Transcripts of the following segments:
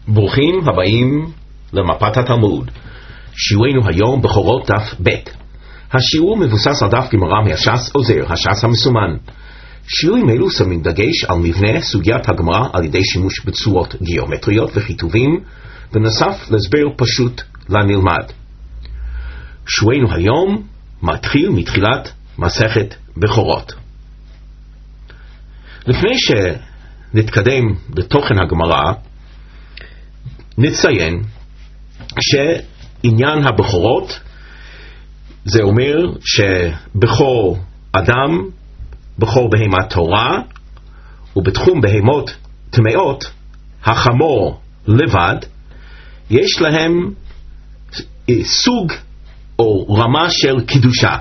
ברוכים הבאים למפת התלמוד. שיעורנו היום בכורות דף ב'. השיעור מבוסס על דף גמרא מהש"ס עוזר, הש"ס המסומן. שיעורים אלו שמים דגש על מבנה סוגיית הגמרא על ידי שימוש בצורות גיאומטריות וכיתובים, ונוסף להסבר פשוט לנלמד. שיעורנו היום מתחיל מתחילת מסכת בכורות. לפני שנתקדם לתוכן הגמרא, נציין שעניין הבכורות זה אומר שבכור אדם, בכור בהמת תורה, ובתחום בהמות טמאות, החמור לבד, יש להם סוג או רמה של קידושה.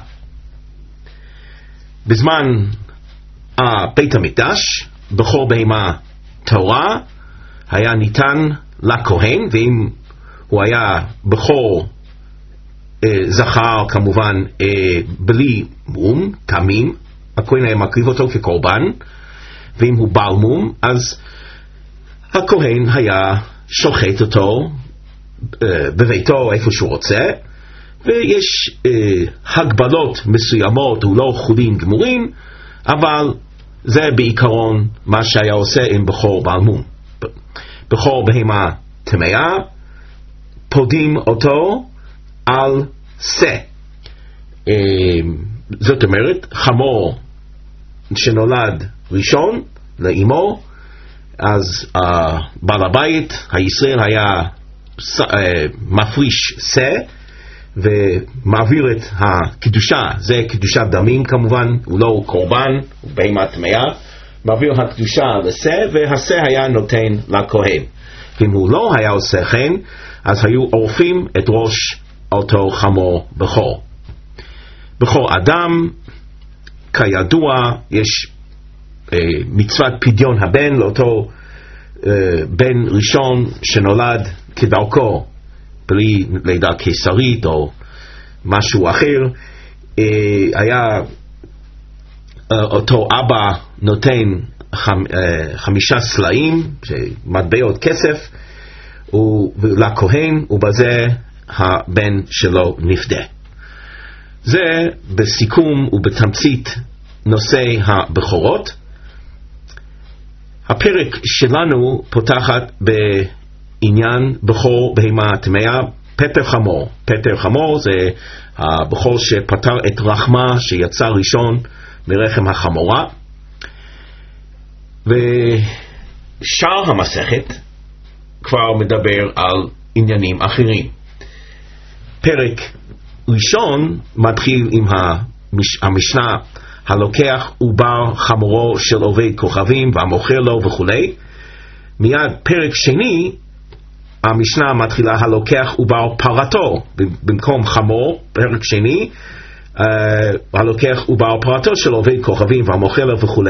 בזמן בית המקדש, בכור בהמה תורה היה ניתן לכהן, ואם הוא היה בכור זכר כמובן בלי מום, תמים, הכהן היה מקריב אותו כקורבן, ואם הוא בעל מום, אז הכהן היה שוחט אותו בביתו איפה שהוא רוצה, ויש הגבלות מסוימות, הוא לא חולין גמורים, אבל זה בעיקרון מה שהיה עושה עם בכור בעל מום. בכור בהמה טמאה, פודים אותו על שא. זאת אומרת, חמור שנולד ראשון לאמו, אז בעל הבית הישראל היה מפריש שא ומעביר את הקדושה, זה קדושת דמים כמובן, הוא לא קורבן, הוא בהמה טמאה, מעביר הקדושה לשא, והשא היה נותן לכהן. ואם הוא לא היה עושה כן, אז היו עורפים את ראש אותו חמור בכור. בכור אדם, כידוע, יש מצוות פדיון הבן לאותו בן ראשון שנולד כדרכו, בלי לידה קיסרית או משהו אחר. היה אותו אבא נותן 5 סלעים, מטבעות כסף, לכהן, ובזה הבן שלו נפדה. זה בסיכום ובתמצית נושא הבכורות. הפרק שלנו פותחת בעניין בכור בהמה טמאה, פטר חמור. פטר חמור זה הבכור שפטר את רחמה שיצא ראשון מרחם החמורה. ושאר המסכת כבר מדבר על עניינים אחרים. פרק ראשון מתחיל עם המשנה הלוקח עובר חמורו של עובד כוכבים והמוכר לו וכו'. מיד פרק שני המשנה מתחילה הלוקח עובר פרתו, במקום חמור פרק שני הלוקח עובר פרתו של עובד כוכבים והמוכר לו וכו'.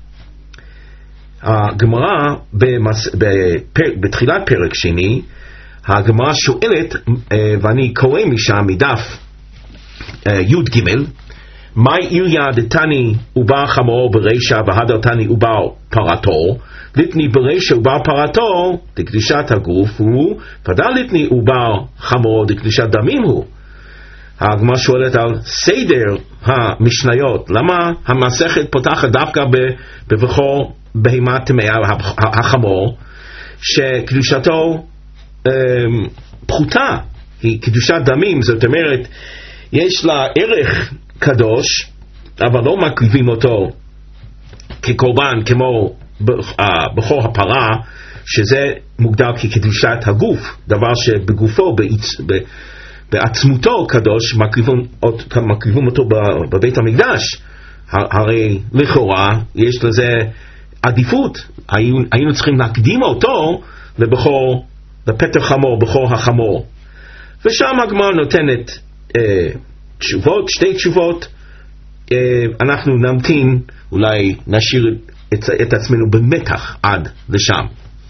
הגמרא בתחילת פרק שני, הגמרא שואלת, ואני קורא משם מדף י' ג', מהי עיריה דתני עובר חמורו ברישא והדרתני עובר פרתו, ליתני ברישא עובר פרתו דקדושת הגוף הוא, ודאי ליתני עובר חמורו דקדושת דמים הוא. הגמרא שואלת על סדר המשניות, למה המסכת פותחת דווקא בבכור בהמה טמאה החמור, שקדושתו פחותה, היא קדושת דמים, זאת אומרת יש לה ערך קדוש, אבל לא מקריבים אותו כקורבן כמו בכור הפרה, שזה מוגדר כקדושת הגוף, דבר שבגופו בעצמותו קדוש, מקריבים אותו בבית המקדש. הרי לכאורה יש לזה עדיפות, היינו צריכים להקדים אותו לפטר חמור, בכור החמור. ושם הגמרא נותנת תשובות, 2 תשובות. אנחנו נמתין, אולי נשאיר את עצמנו במתח עד לשם.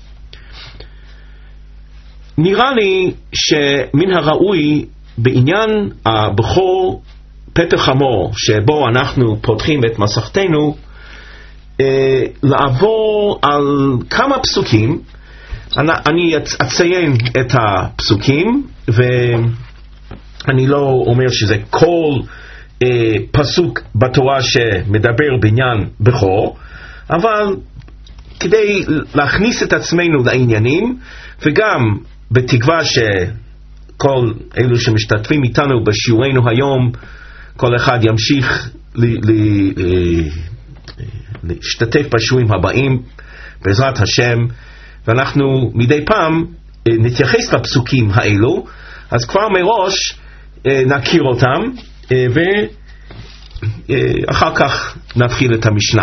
נראה לי שמן הראוי בעניין הבכור פטר חמור, שבו אנחנו פותחים את מסכתנו, לעבור על כמה פסוקים אני אציין את הפסוקים, ואני לא אומר שזה כל פסוק בתורה שמדבר בעניין בכור, אבל כדי להכניס את עצמנו לעניינים, וגם בתקווה שכל אלו שמשתתפים איתנו בשיעורנו היום, כל אחד ימשיך להשתתף בשיעורים הבאים בעזרת השם, ואנחנו מדי פעם נתייחס לפסוקים האלו, אז כבר מראש נכיר אותם, ואחר כך נתחיל את המשנה.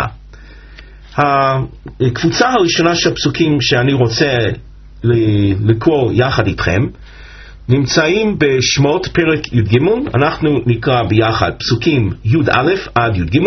הקבוצה הראשונה של הפסוקים שאני רוצה לקרוא יחד איתכם נמצאים בשמות פרק י"ג. אנחנו נקרא ביחד פסוקים י"א עד י"ג.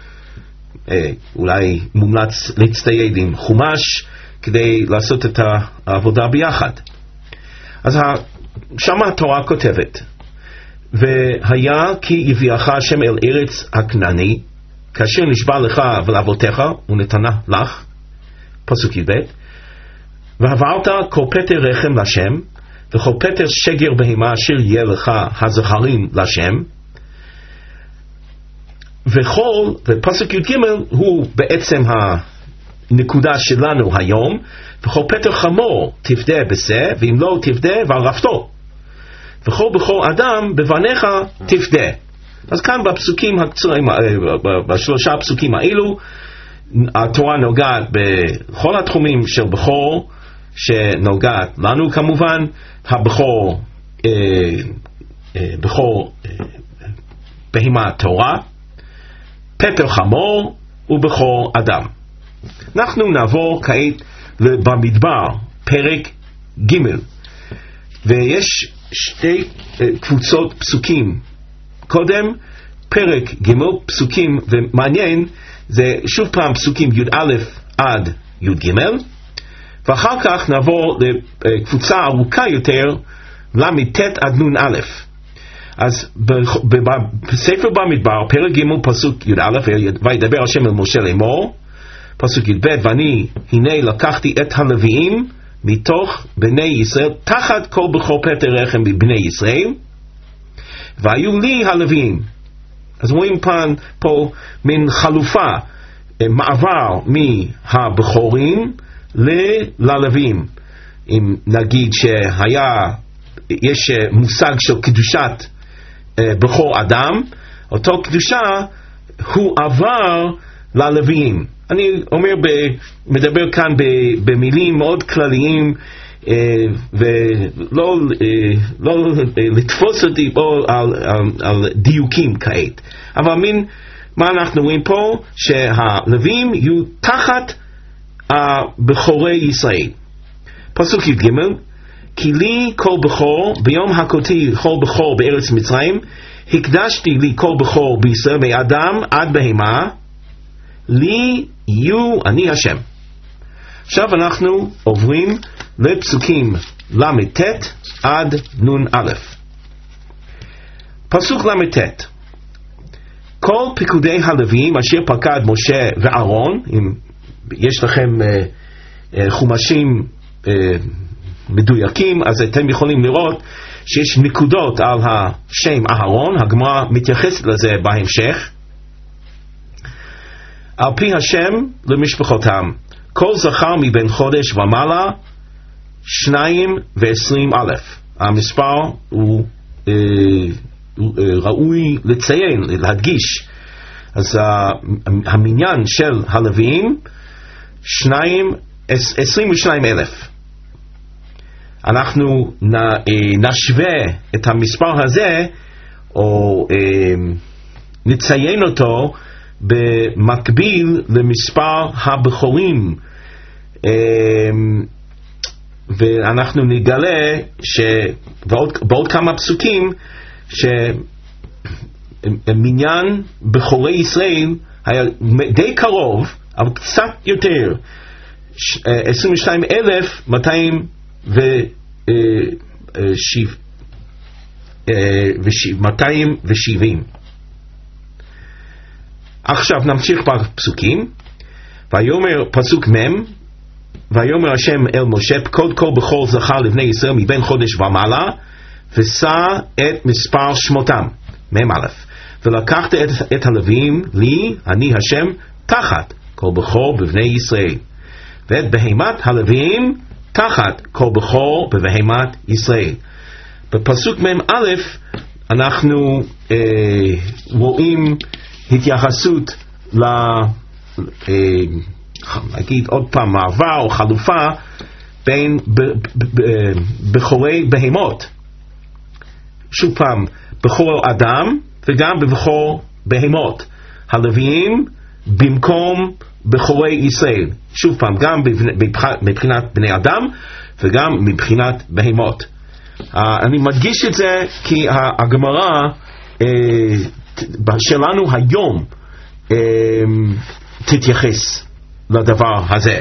אולי מומלץ להצטייד עם חומש כדי לעשות את העבודה ביחד. אז שם התורה כותבת, והיה כי יביאך השם אל ארץ הכנעני, כאשר נשבע לך ולאבותיך ונתנה לך, פסוק י"ב, ועברת כל פטר רחם לשם, וכל פטר שגר בהמה אשר יהיה לך הזכרים לשם, ופסוק י"ג הוא בעצם הנקודה שלנו היום, וכל פטר חמור תפדה בזה, ואם לא תפדה וערפתו, וכל בכור אדם בבניך תפדה. אז כאן בפסוקים הקצרים, בשלושה הפסוקים האלו, התורה נוגעת בכל התחומים של בכור, שנוגעת לנו כמובן, בכור בהמה תורה, פטר חמור ובכור אדם. אנחנו נעבור כעת במדבר, פרק ג', ויש שתי קבוצות פסוקים. קודם פרק ג' פסוקים, ומעניין זה שוב פעם פסוקים י"א עד י"ג, ואחר כך נעבור לקבוצה ארוכה יותר, ל"ט עד נ"א. אז בספר במדבר, פרק ג' פסוק י"א, וידבר השם אל משה לאמור, פסוק י"ב, ואני הנה לקחתי את הלוויים מתוך בני ישראל, תחת כל בכור פטר רחם מבני ישראל, והיו לי הלוויים. אז רואים פה מין חלופה, מעבר מהבכורים ללוויים. אם נגיד יש מושג של קדושת בכור אדם, אותו קדושה הוא עבר ללוויים. אני מדבר כאן במילים מאוד כלליים, ולא לתפוס אותי פה על דיוקים כעת. אבל מה אנחנו רואים פה? שהלוויים יהיו תחת בכורי ישראל. פסוק י"ג, כי לי כל בכור ביום הכותי כל בכור בארץ מצרים, הקדשתי לי כל בכור בישראל מאדם עד בהמה, לי יהיו אני השם. עכשיו אנחנו עוברים לפסוקים ל"ט עד נ"א. פסוק ל"ט, כל פקודי הלוויים אשר פקד משה ואהרון, אם יש לכם חומשים מדויקים, אז אתם יכולים לראות שיש נקודות על השם אהרון, הגמרא מתייחסת לזה בהמשך. על פי השם למשפחותם, כל זכר מבין חודש ומעלה 22,000. המספר הוא ראוי לציין, להדגיש. אז המניין של הלוויים 22,000. אנחנו נשווה את המספר הזה, או נציין אותו במקביל למספר הבכורים, ואנחנו נגלה שבעוד כמה פסוקים שמניין בכורי ישראל היה די קרוב, אבל קצת יותר, 22,270. עכשיו נמשיך בפסוקים. ויאמר פסוק מ', ויאמר השם אל משה, פקוד כל בכור זכר לבני ישראל מבין חודש ומעלה, ושא את מספר שמותם, מ"א, ולקחת את הלוויים לי, אני השם, תחת כל בכור בבני ישראל, ואת בהימת הלוויים תחת כל בכור בבהימת ישראל. בפסוק מ"א אנחנו רואים התייחסות נגיד עוד פעם מעבר או חלופה בין בכורי בהמות, שוב פעם בכור אדם וגם בבכור בהמות, הלוויים במקום בכורי ישראל, שוב פעם גם מבחינת בני אדם וגם מבחינת בהמות. אני מדגיש את זה כי הגמרא שלנו היום תתייחס לדבר הזה.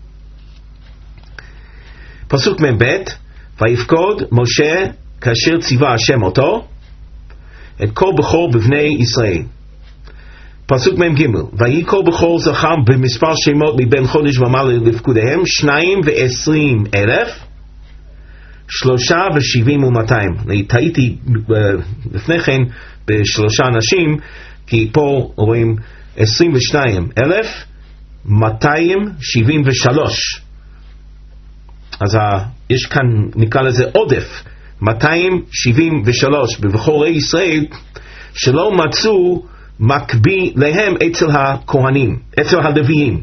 פסוק מ"ב, ויפקוד משה כאשר ציווה השם אותו את כל בכור בבני ישראל. פסוק מ"ג, ויהי כל בכור זכר במספר שמות מבין חודש ומעלה לפקודיהם 22,000 73 ו200. אני טעיתי לפני כן בשלושה אנשים, כי פה רואים 22,273. אז יש כאן נקרא לזה עודף 273 בבכורי ישראל שלא מצאו מקביל להם אצל הכהנים, אצל הלוויים.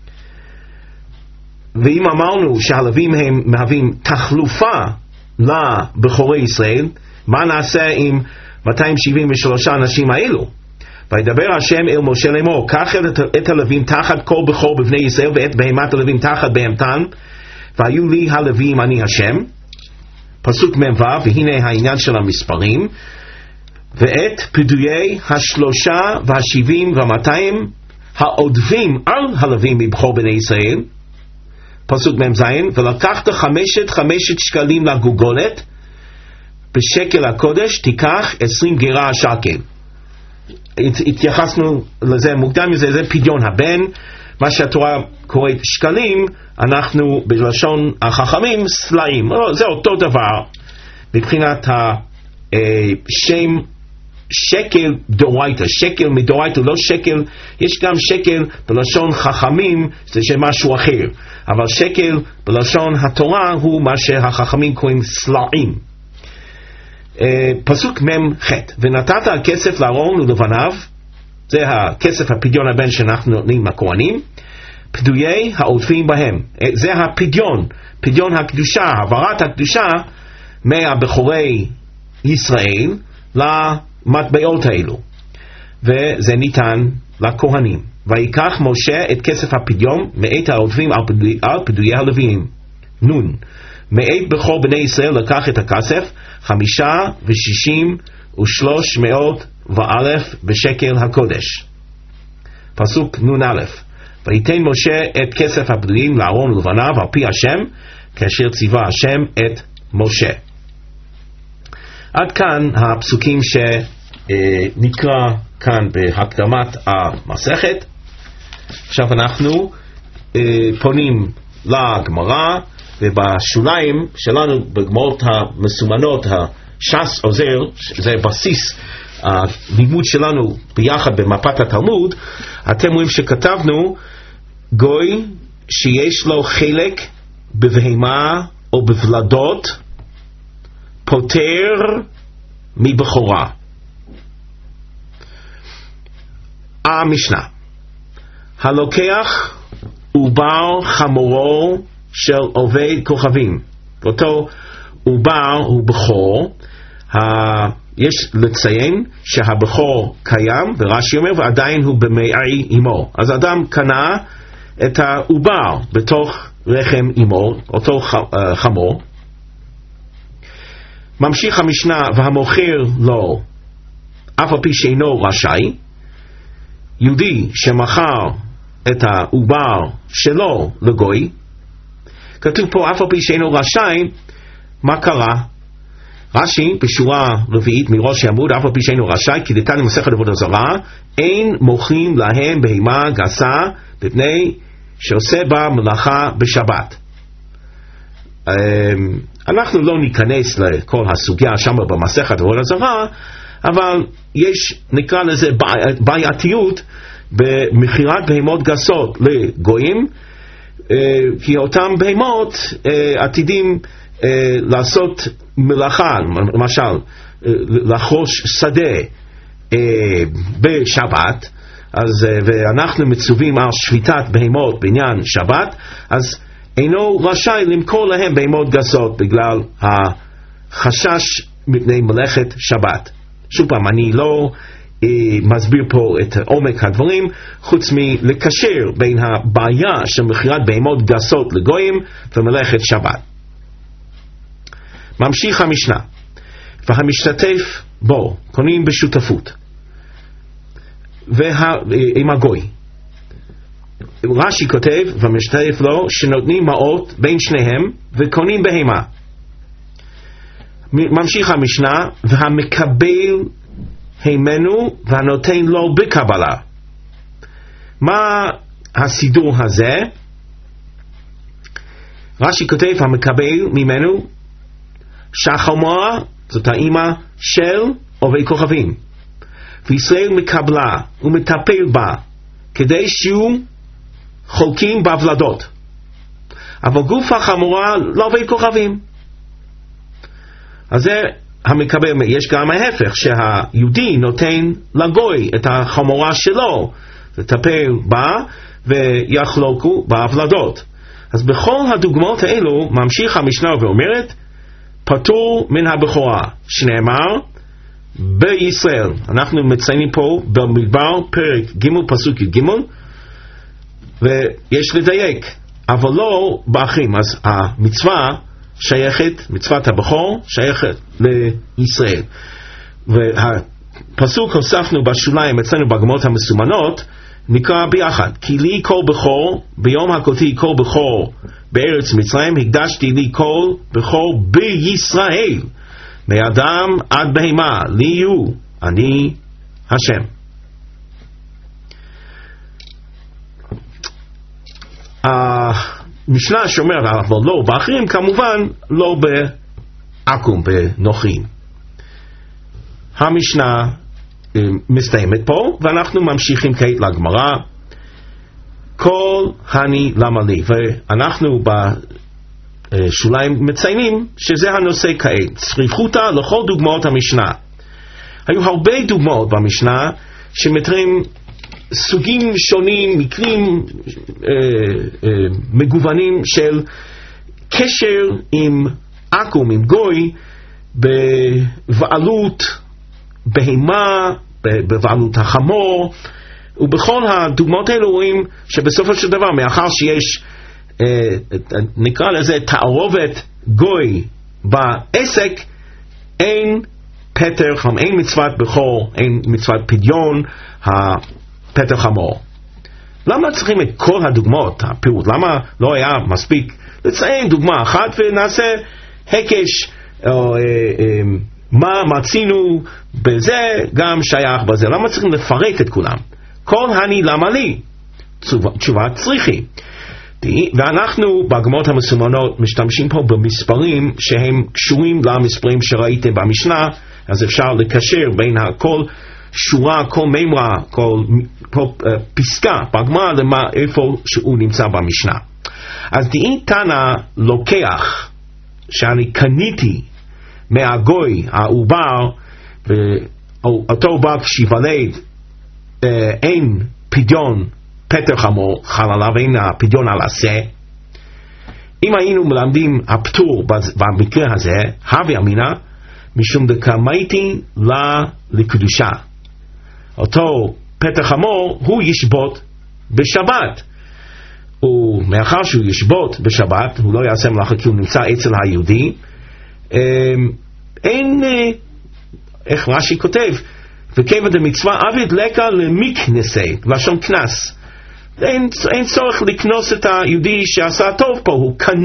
ואם אמרנו שהלווים הם מהווים תחלופה לבכורי ישראל, מה נעשה עם 273 אנשים האלו? וידבר השם אל משה לאמור, קח את הלווים תחת כל בכור בבני ישראל ואת בהמת הלווים תחת בהמתן, והיו לי הלווים אני השם. פסוק מ"ו, והנה העניין של המספרים, ואת פדויי 73 ו200 העודפים על הלווים מבכור בני ישראל. פסוק מ"ז, ולקחת 5 שקלים לגולגולת, בשקל הקודש תיקח 20 גרה השקל. התייחסנו לזה מוקדם, זה פדיון הבן. מה שהתורה קוראת שקלים, אנחנו בלשון החכמים סלעים. זה אותו דבר מבחינת השם שקל דורייתא, שקל מדורייתא, לא שקל, יש גם שקל בלשון חכמים, זה משהו אחר, אבל שקל בלשון התורה הוא מה שהחכמים קוראים סלעים. פסוק מ"ח, ונתת הכסף לארון ולבניו, זה הכסף הפדיון הבן שאנחנו נותנים לכהנים, פדויי העודפים בהם, זה הפדיון, פדיון הקדושה, העברת הקדושה מהבכורי ישראל למטבעות האלו, וזה ניתן לכהנים. ויקח משה את כסף הפדיון מאת העודפים על פדויי הלוויים. נון, מאת בכור בני ישראל לקח את הכסף 65,300 בשקל הקודש. פסוק נ"א, ויתן משה את כסף הפדויים לארון ולבניו על פי השם, כאשר ציווה השם את משה. עד כאן הפסוקים שנקרא כאן בהקדמת המסכת. עכשיו אנחנו פונים לגמרא, ובשוליים שלנו בגמרות המסומנות, הש"ס עוזר, זה בסיס הלימוד שלנו ביחד במפת התלמוד, אתם רואים שכתבנו גוי שיש לו חלק בבהמה או בוולדות פוטר מבכורה. המשנה, הלוקח עובר חמורו של עובד כוכבים, אותו עובר הוא בכור, יש לציין שהבכור קיים, ורש"י אומר ועדיין הוא במעי אמו, אז אדם קנה את העובר בתוך רחם אמו, אותו חמור. ממשיך המשנה, והמוכר לו אף על פי שאינו רשאי, יהודי שמכר את העובר שלו לגוי, כתוב פה אף על פי שאינו רשאי, מה קרה? רש"י בשורה רביעית מראש העמוד, אף על פי שאינו רשאי, כי דתניא במסכת עבודה זרה, אין מוכרים להם בהמה גסה בבני שעושה בה מלאכה בשבת. אנחנו לא ניכנס לכל הסוגיה שם במסכת עבודה זרה, אבל יש, נקרא לזה, בעייתיות במכירת בהמות גסות לגויים, כי אותם בהמות עתידים לעשות מלאכה, למשל לחרוש שדה בשבת, אז, ואנחנו מצווים על שחיטת בהמות בעניין שבת, אז אינו רשאי למכור להם בהמות גסות בגלל החשש מפני מלאכת שבת. שוב פעם, אני לא מסביר פה את עומק הדברים, חוץ מלקשר בין הבעיה של מכירת בהמות גסות לגויים ומלאכת שבת. ממשיך המשנה, והמשתתף בו, קונים בשותפות עם הגוי. רש"י כותב, והמשתתף לו, שנותנים מעות בין שניהם וקונים בהמה. ממשיך המשנה, והמקבל הימנו והנותן לו בקבלה. מה הסידור הזה? רש"י כותב, המקבל ממנו שהחמורה, זאת האמא של עובי כוכבים, וישראל מקבלה ומטפל בה כדי שהוא חולקים בהבלדות, אבל גוף החמורה לא עובי כוכבים. אז זה המקבל. יש גם ההפך, שהיהודי נותן לגוי את החמורה שלו לטפל בה ויחלוקו בהבלדות. אז בכל הדוגמאות האלו ממשיך המשנה ואומרת, פטור מן הבכורה, שנאמר בישראל. אנחנו מציינים פה במדבר פרק ג' פסוק י"ג, ויש לדייק, אבל לא באחים. אז המצווה שייכת, מצוות הבכור שייכת לישראל. והפסוק הוספנו בשוליים אצלנו בגמרות המסומנות, נקרא ביחד, כי לי כל בכור ביום הכותי כל בכור בארץ מצרים, הקדשתי לי כל בכור בישראל, מאדם עד בהמה, לי יהיו, אני השם. המשנה שאומרת, אבל לא באחרים, כמובן לא בעקום, בנוחים. המשנה מסתיימת פה, ואנחנו ממשיכים כעת לגמרא. כל הני למה לי, ואנחנו בשוליים מציינים שזה הנושא כעת, צריכותא לכל דוגמאות המשנה. היו הרבה דוגמאות במשנה שמתארים סוגים שונים, מקרים מגוונים של קשר עם עקום, עם גוי, בבעלות בהמה, בבעלות החמור, ובכל הדוגמאות האלו רואים שבסופו של דבר, מאחר שיש נקרא לזה תערובת גוי בעסק, אין פטר חמור, אין מצוות בכור, אין מצוות פדיון הפטר חמור. למה צריכים את כל הדוגמאות, הפירוט? למה לא היה מספיק לציין דוגמה אחת ונעשה הקש, או מה מצינו בזה גם שייך בזה? למה צריכים לפרט את כולם? כל הני למה לי? תשובה צריכי. ואנחנו בגמרות המסומנות משתמשים פה במספרים שהם קשורים למספרים שראיתם במשנה, אז אפשר לקשר בין כל שורה, כל מימרה, כל פסקה בגמרא למה איפה שהוא נמצא במשנה. אז דאי תנא לוקח שאני קניתי מהגוי העובר, ואותו עובר כשיוולד אין פדיון פטר חמור חל עליו, אין הפדיון על עשה. אם היינו מלמדים הפטור במקרה הזה, הווה אמינא משום דקמייתי לה לקדושה, אותו פטר חמור הוא ישבות בשבת, ומאחר שהוא ישבות בשבת הוא לא יעשה מלאכה כי הוא נמצא אצל היהודי. אין, איך רש"י כותב, וכיוון דמצווה עבד לקה למקנסי, לשון כנס, אין צורך לקנוס את היהודי שעשה טוב פה.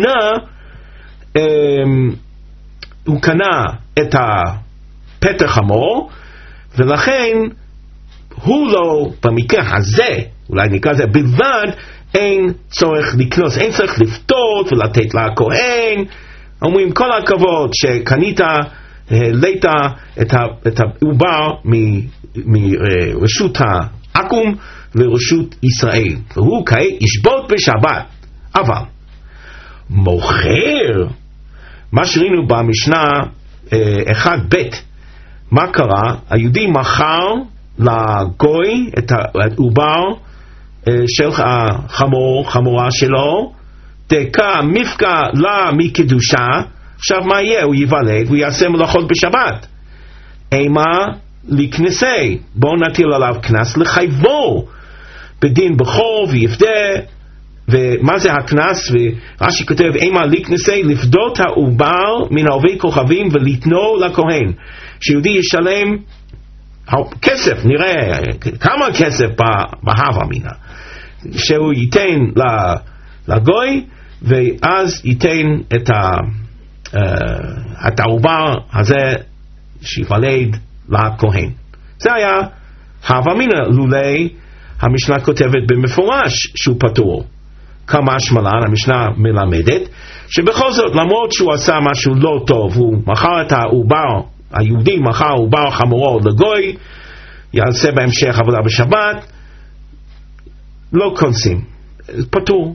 הוא קנה את הפטר חמור, ולכן הוא לא, במקרה הזה, אולי נקרא זה בלבד, אין צורך לקנוס, אין צריך לפתות ולתת לכהן. אומרים כל הכבוד שקנית, העלית את העובר מרשות העקום לרשות ישראל, והוא כעת ישבות בשבת. אבל מוכר, מה שראינו במשנה 1ב', מה קרה? היהודי מכר לגוי את העובר של החמורה שלו, דקה מפקע לה מקדושה. עכשיו מה יהיה? הוא ייוולד והוא יעשה מלאכות בשבת. אימה לכנסי, בואו נטיל עליו כנס לחייבו בדין בכור ויפדה. ומה זה הכנס? ורש"י כותב אימה לכנסי, לפדות העובר מן ערבי כוכבים ולתנו לכהן, שיהודי ישלם כסף, נראה כמה כסף בהווה מינה, שהוא ייתן לגוי, ואז ייתן את העובר הזה שיוולד לכהן. זה היה הווה מינה, לולי המשנה כותבת במפורש שהוא פטור. כמה שמלן, המשנה מלמדת שבכל זאת, למרות שהוא עשה משהו לא טוב, הוא מכר את העובר, היהודי מכר עובר חמורו לגוי, יעשה בהמשך עבודה בשבת, לא כונסים, פטור.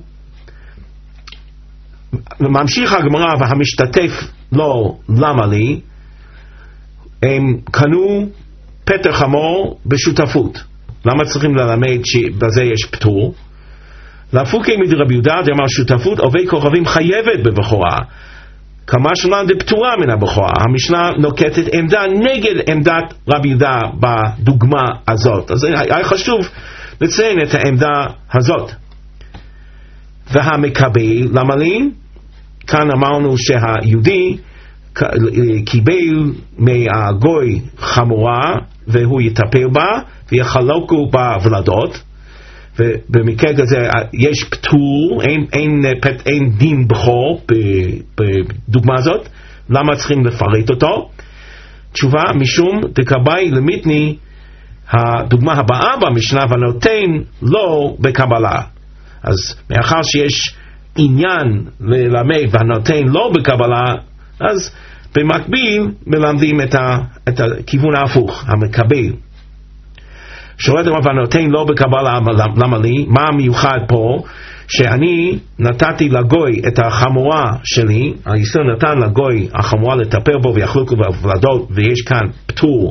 ממשיך הגמרא, והמשתתף לא, למה לי? הם קנו פטר חמור בשותפות. למה צריכים ללמד שבזה יש פטור? להפוקי מדרבי יהודה דאמר שותפות ערבי כוכבים חייבת בבכורה, כמה שמלן דפטורה מן הבכורה. המשנה נוקטת עמדה נגד עמדת רבי יהודה בדוגמה הזאת, אז היה חשוב לציין את העמדה הזאת. והמקבל, למה לי? כאן אמרנו שהיהודי קיבל מהגוי חמורה והוא יטפל בה ויחלוקו בוולדות, ובמקרה כזה יש פטור, אין דין בכור בדוגמה הזאת. למה צריכים לפרט אותו? תשובה, משום דקבאי למיתני, הדוגמה הבאה במשנה, ונותן לא בקבלה. אז מאחר שיש עניין ללמד ונותן לא בקבלה, אז במקביל מלמדים את הכיוון ההפוך, המקבל. שואלת אמר ונותן לא בקבלה, למה לי? מה המיוחד פה? שאני נתתי לגוי את החמורה שלי, הישראל נתן לגוי החמורה לטפל בו ויחלוקו בוולדות, ויש כאן פטור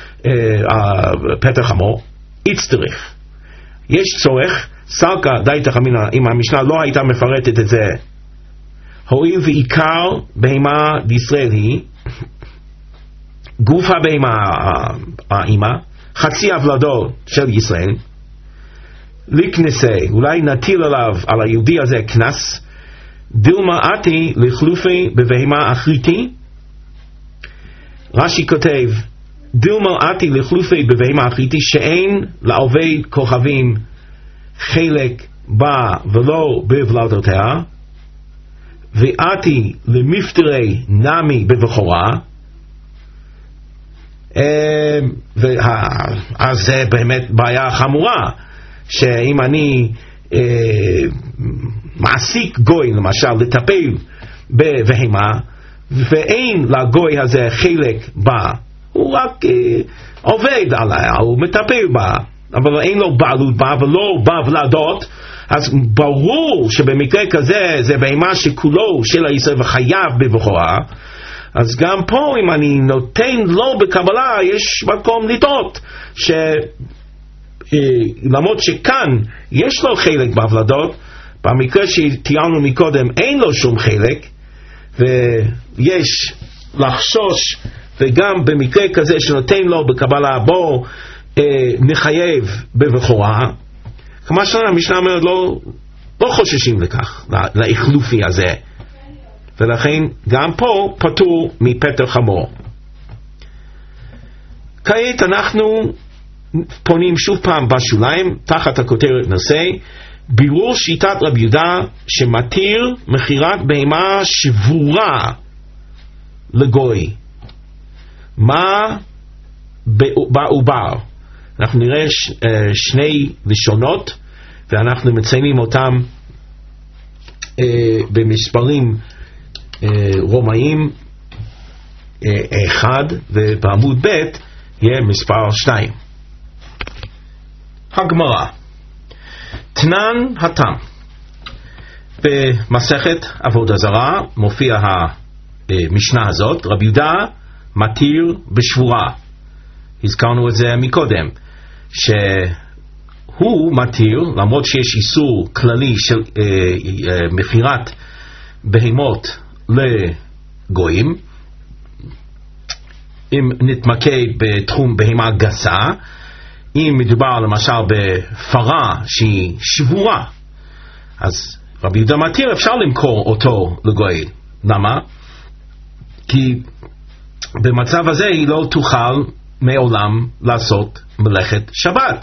פטר חמור, יצטרך. יש צורך, סלקה די תחמינה, אם המשנה לא הייתה מפרטת את זה, הואיל ועיקר בהמה בישראל היא גוף הבהמה האימא, חצי הוולדו של ישראל, לכנסי, אולי נטיל עליו, על היהודי הזה כנס, דילמה עתי לחלופי בבהמה אחריתי. רש"י כותב דילמה עתי לחלופי בבהמה אחריתי, שאין לעובד כוכבים חלק בה ולא בוולדותיה, ועתי למפטרי נמי בבכורה. אז זה באמת בעיה חמורה, שאם אני מעסיק גוי למשל לטפל בבהמה ואין לגוי הזה חלק בה, הוא רק עובד עליה, הוא מטפל בה, אבל אין לו בעלות בה ולא בוולדות, אז ברור שבמקרה כזה זה בהמה שכולו של הישראל וחייב בבכורה. אז גם פה אם אני נותן לו בקבלה, יש מקום לטעות למרות שכאן יש לו חלק בוולדות, במקרה שתיארנו מקודם אין לו שום חלק, ויש לחשוש, וגם במקרה כזה שנותן לו בקבלה בו נחייב בבכורה. כמה שנה המשנה אומרת לא חוששים לכך, לאחלופי הזה, ולכן גם פה פטור מפטר חמור. כעת אנחנו פונים שוב פעם בשוליים תחת הכותרת נושא בירור שיטת רבי יהודה שמתיר מכירת בהמה שבורה לגוי. מה בעובר? אנחנו נראה שני לשונות, ואנחנו מציינים אותם במספרים רומאיים 1, ובעמוד ב' יהיה מספר 2. הגמרא, תנן התם. במסכת עבודה זרה מופיע המשנה הזאת, רבי יהודה מתיר בשבורה. הזכרנו את זה מקודם, שהוא מתיר, למרות שיש איסור כללי של מכירת בהמות לגויים. אם נתמקד בתחום בהמה גסה, אם מדובר למשל בפרה שהיא שבורה, אז רבי יהודה מתיר, אפשר למכור אותו לגוי. למה? כי במצב הזה היא לא תוכל מעולם לעשות מלאכת שבת.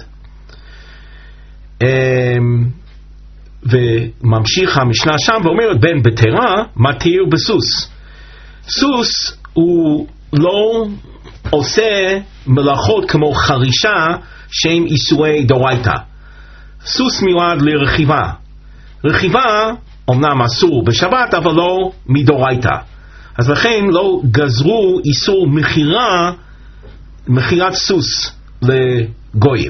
וממשיך המשנה שם ואומרת, בן בתרה מתיר בסוס. סוס הוא לא עושה מלאכות כמו חרישה שהם איסורי דורייתא. סוס מיועד לרכיבה. רכיבה אומנם אסור בשבת, אבל לא מדורייתא. אז לכן לא גזרו איסור מכירת סוס לגויים.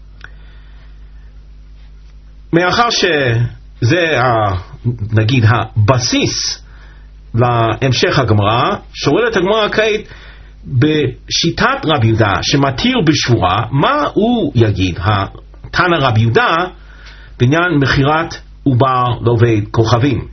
מאחר שזה נגיד הבסיס להמשך הגמרא, שואלת הגמרא כעת, בשיטת רבי יהודה שמתיר בשבורה, מה הוא יגיד, תנא רבי יהודה, בעניין מכירת עובר לעובד כוכבים?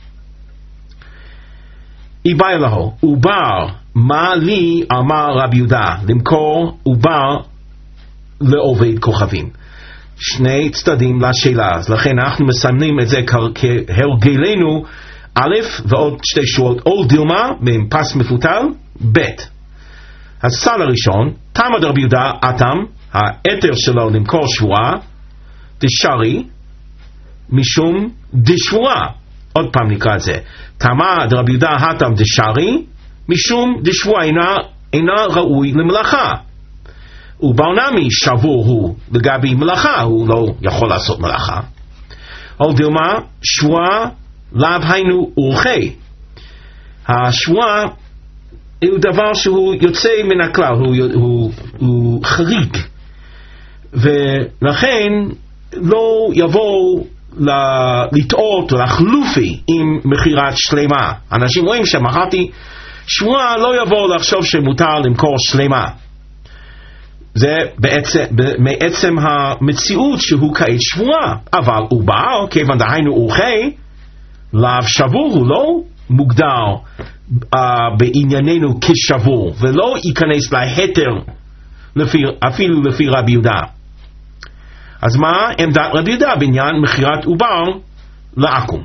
איבאי לו, עובר, מה לי אמר רבי יהודה, למכור עובר לעובד כוכבים? שני צדדים לשאלה, אז לכן אנחנו מסמנים את זה כהרגלנו, א', ועוד שתי שורות, או דילמה, מפס מפותל, ב'. הסל הראשון, תמא דרבי יהודה אתם, היתר שלו למכור שבורה, דשרי, משום דשבורה. עוד פעם נקרא את זה. תמא דרבי יהודה אתם דשרי, משום דשבורה אינה ראוי למלאכה. וברנמי שבור הוא לגבי מלאכה, הוא לא יכול לעשות מלאכה. או דילמה, שבורה לאו היינו אורחי. השבועה הוא דבר שהוא יוצא מן הכלל, הוא חריג, ולכן לא יבוא לטעות או לחלופי עם מחירת שלמה. אנשים רואים שמכרתי שבועה, לא יבוא לחשוב שמותר למכור שלמה. זה בעצם המציאות שהוא כעת שבועה, אבל הוא בא, כיוון דהיינו אורחי, לאו שבור, הוא לא מוגדר בענייננו כשבור, ולא ייכנס להיתר אפילו לפי רבי יהודה. אז מה עמדת רבי יהודה בעניין מכירת עובר לעקום?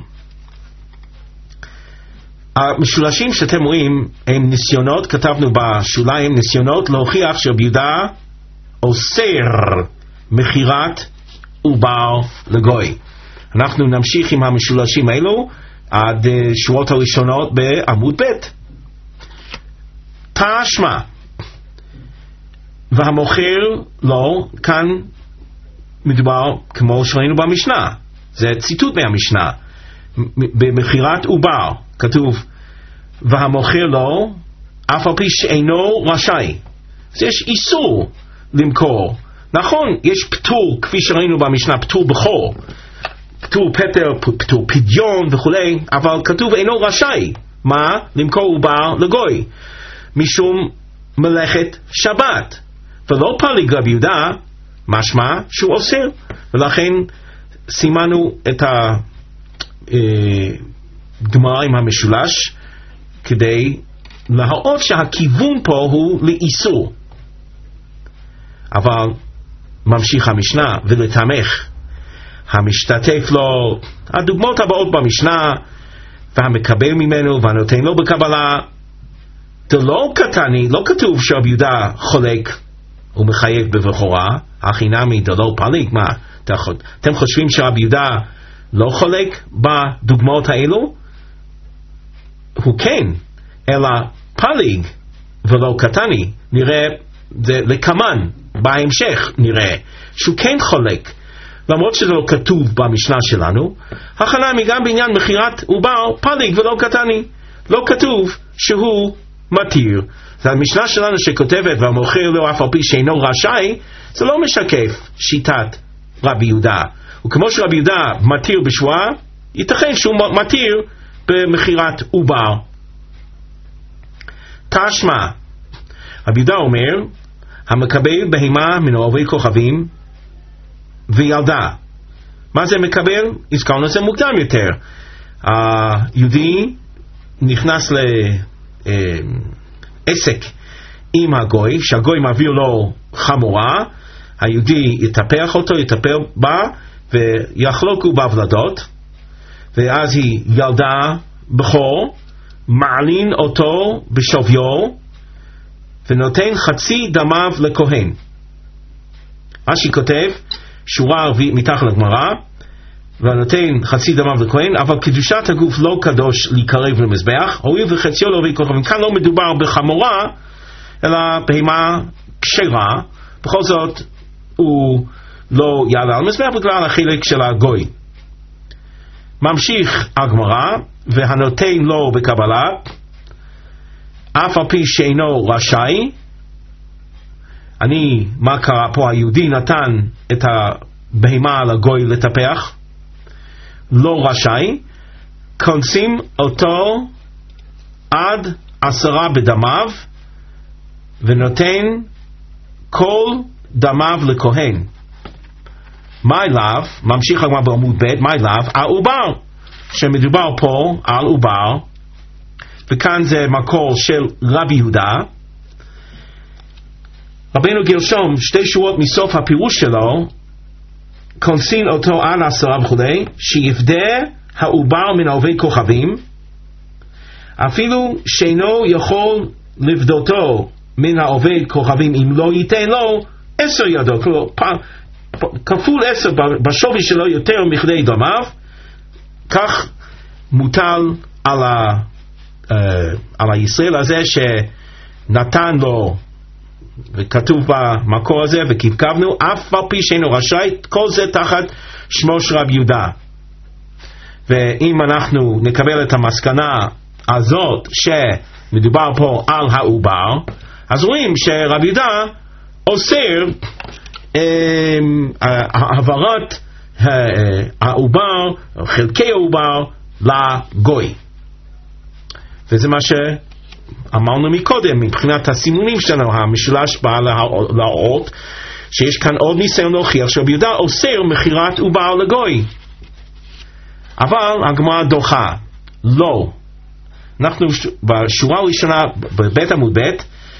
המשולשים שאתם רואים הם ניסיונות, כתבנו בשוליים, ניסיונות להוכיח שרבי יהודה אוסר מכירת עובר לגוי. אנחנו נמשיך עם המשולשים האלו עד שורות הראשונות בעמוד ב'. תשמע, והמוכר לא, כאן מדובר כמו שראינו במשנה, זה ציטוט מהמשנה, במכירת עובר כתוב והמוכר לא, אף על פי שאינו רשאי. אז יש איסור למכור. נכון, יש פטור, כפי שראינו במשנה, פטור בכור, פטור פטר, פטור פדיון וכולי, אבל כתוב אינו רשאי. מה? למכור עובר לגוי, משום מלאכת שבת. ולא פליג רבי יהודה, משמע שהוא אוסר. ולכן סימנו את הגמרא עם המשולש, כדי להראות שהכיוון פה הוא לאיסור. אבל ממשיך המשנה, ולתמך המשתתף לו, הדוגמאות הבאות במשנה, והמקבל ממנו והנותן לו בקבלה. דלא קטני, לא כתוב שרבי יהודה חולק ומחייב בבכורה, הכי נמי דלא פליג. מה, אתם חושבים שרבי יהודה לא חולק בדוגמאות האלו? הוא כן, אלא פליג ולא קטני. נראה זה לקמן בהמשך, נראה שהוא כן חולק, למרות שזה לא כתוב במשנה שלנו, החנמי גם בעניין מחירת עובר פליג ולא קטני, לא כתוב שהוא מתיר. זה המשנה שלנו שכותבת והמוכר לו אף על פי שאינו רשאי, זה לא משקף שיטת רבי יהודה. וכמו שרבי יהודה מתיר בשבועה, ייתכן שהוא מתיר במחירת עובר. תשמע, רבי יהודה אומר, המקבל בהמה מן אוהבי כוכבים וילדה. מה זה מקבל? הזכרנו את זה מוקדם יותר. היהודי נכנס לעסק עם הגוי, שהגוי מעביר לו חמורה, היהודי יטפח אותו, יטפל בה, ויחלוקו בהולדות, ואז היא ילדה בכור, מעלין אותו בשוויו, ונותן חצי דמיו לכהן. רש"י כותב, שורה רביעית מתחת לגמרא, ונותן חצי דמיו לכהן, אבל קדושת הגוף לא קדוש להיקרב למזבח, הואיל וחציו לאוהבי כוכבים. כאן לא מדובר בחמורה, אלא בהמה כשרה, בכל זאת הוא לא יעלה על מזבח בגלל החלק של הגוי. ממשיך הגמרא, והנותן לו בקבלה, אף על פי שאינו רשאי. מה קרה פה? היהודי נתן את הבהמה לגוי לטפח, לא רשאי, כונסים אותו עד 10 בדמיו, ונותן כל דמיו לכהן. מה אליו? ממשיך הגמרא בעמוד ב', מה אליו? העובר, שמדובר פה על עובר, וכאן זה מקור של רבי יהודה. רבינו גרשום 2 שורות מסוף הפירוש שלו, כונסין אותו עד 10 וכו', שיפדה העובר מן אוהבי כוכבים, אפילו שאינו יכול לפדותו מן האוהבי כוכבים אם לא ייתן לו 10 ידו, כפול 10 בשווי שלו יותר מכדי דמיו, כך מוטל על הישראל הזה שנתן לו, וכתוב במקור הזה, וכתבנו, אף על פי שאינו רשאי, כל זה תחת שמו של רבי יהודה. ואם אנחנו נקבל את המסקנה הזאת שמדובר פה על העובר, אז רואים שרבי יהודה אוסר העברת העובר, חלקי העובר, לגוי. וזה מה שאמרנו מקודם, מבחינת הסימונים שלנו, המשולש בא להראות שיש כאן עוד ניסיון להוכיח שרבי יהודה אוסר מחירת עובר לגוי. אבל הגמרא דוחה, לא. אנחנו בשורה הראשונה בבית עמוד ב',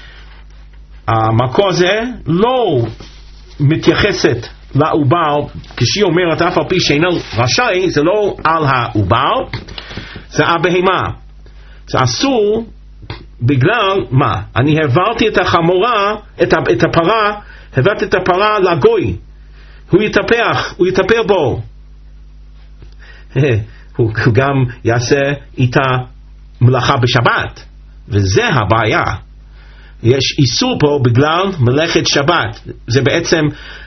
המקור הזה לא מתייחסת לעובר, כשהיא אומרת אף על פי שאינו רשאי, זה לא על העובר, זה הבהמה. זה אסור בגלל מה? אני העברתי את החמורה, את הפרה, העברתי את הפרה לגוי, הוא יטפל בו, הוא גם יעשה איתה מלאכה בשבת, וזה הבעיה. יש איסור פה בגלל מלאכת שבת. זה בעצם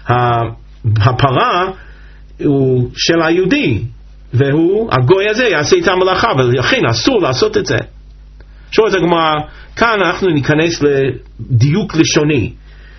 הפרה הוא של היהודי, והוא, הגוי הזה יעשה איתה מלאכה, ולכן אסור לעשות את זה. שוב את הגמרא, כאן אנחנו ניכנס לדיוק לשוני.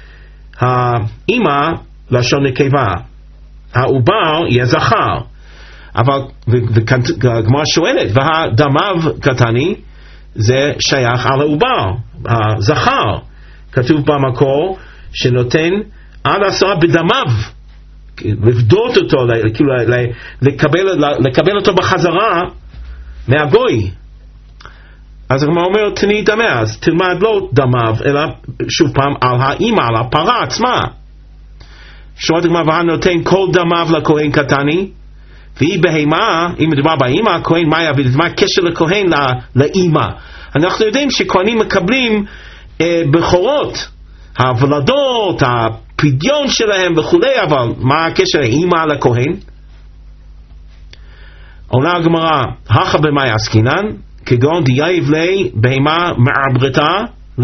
האמא לשון נקבה, העובר יהיה זכר, אבל הגמרא שואלת, והדמיו קטני, זה שייך על העובר, הזכר. כתוב במקור שנותן עד 10 בדמיו, לבדות אותו, כאילו לקבל אותו בחזרה מהגוי. אז הגמרא אומר תני דמיה, אז תלמד לא דמיו, אלא שוב פעם על האמא, על הפרה עצמה. שואלת הגמרא, והנותן כל דמיו לכהן קטני, והיא בהמה, אם מדובר באמא, הכהן מה יביא? מה הקשר לכהן לאמא? אנחנו יודעים שכהנים מקבלים בכורות, הוולדות, הפדיון שלהם וכו', אבל מה הקשר לאמא לכהן? עונה הגמרא, הכה במאי עסקינן, כגון דייב לי בהמה מעברתה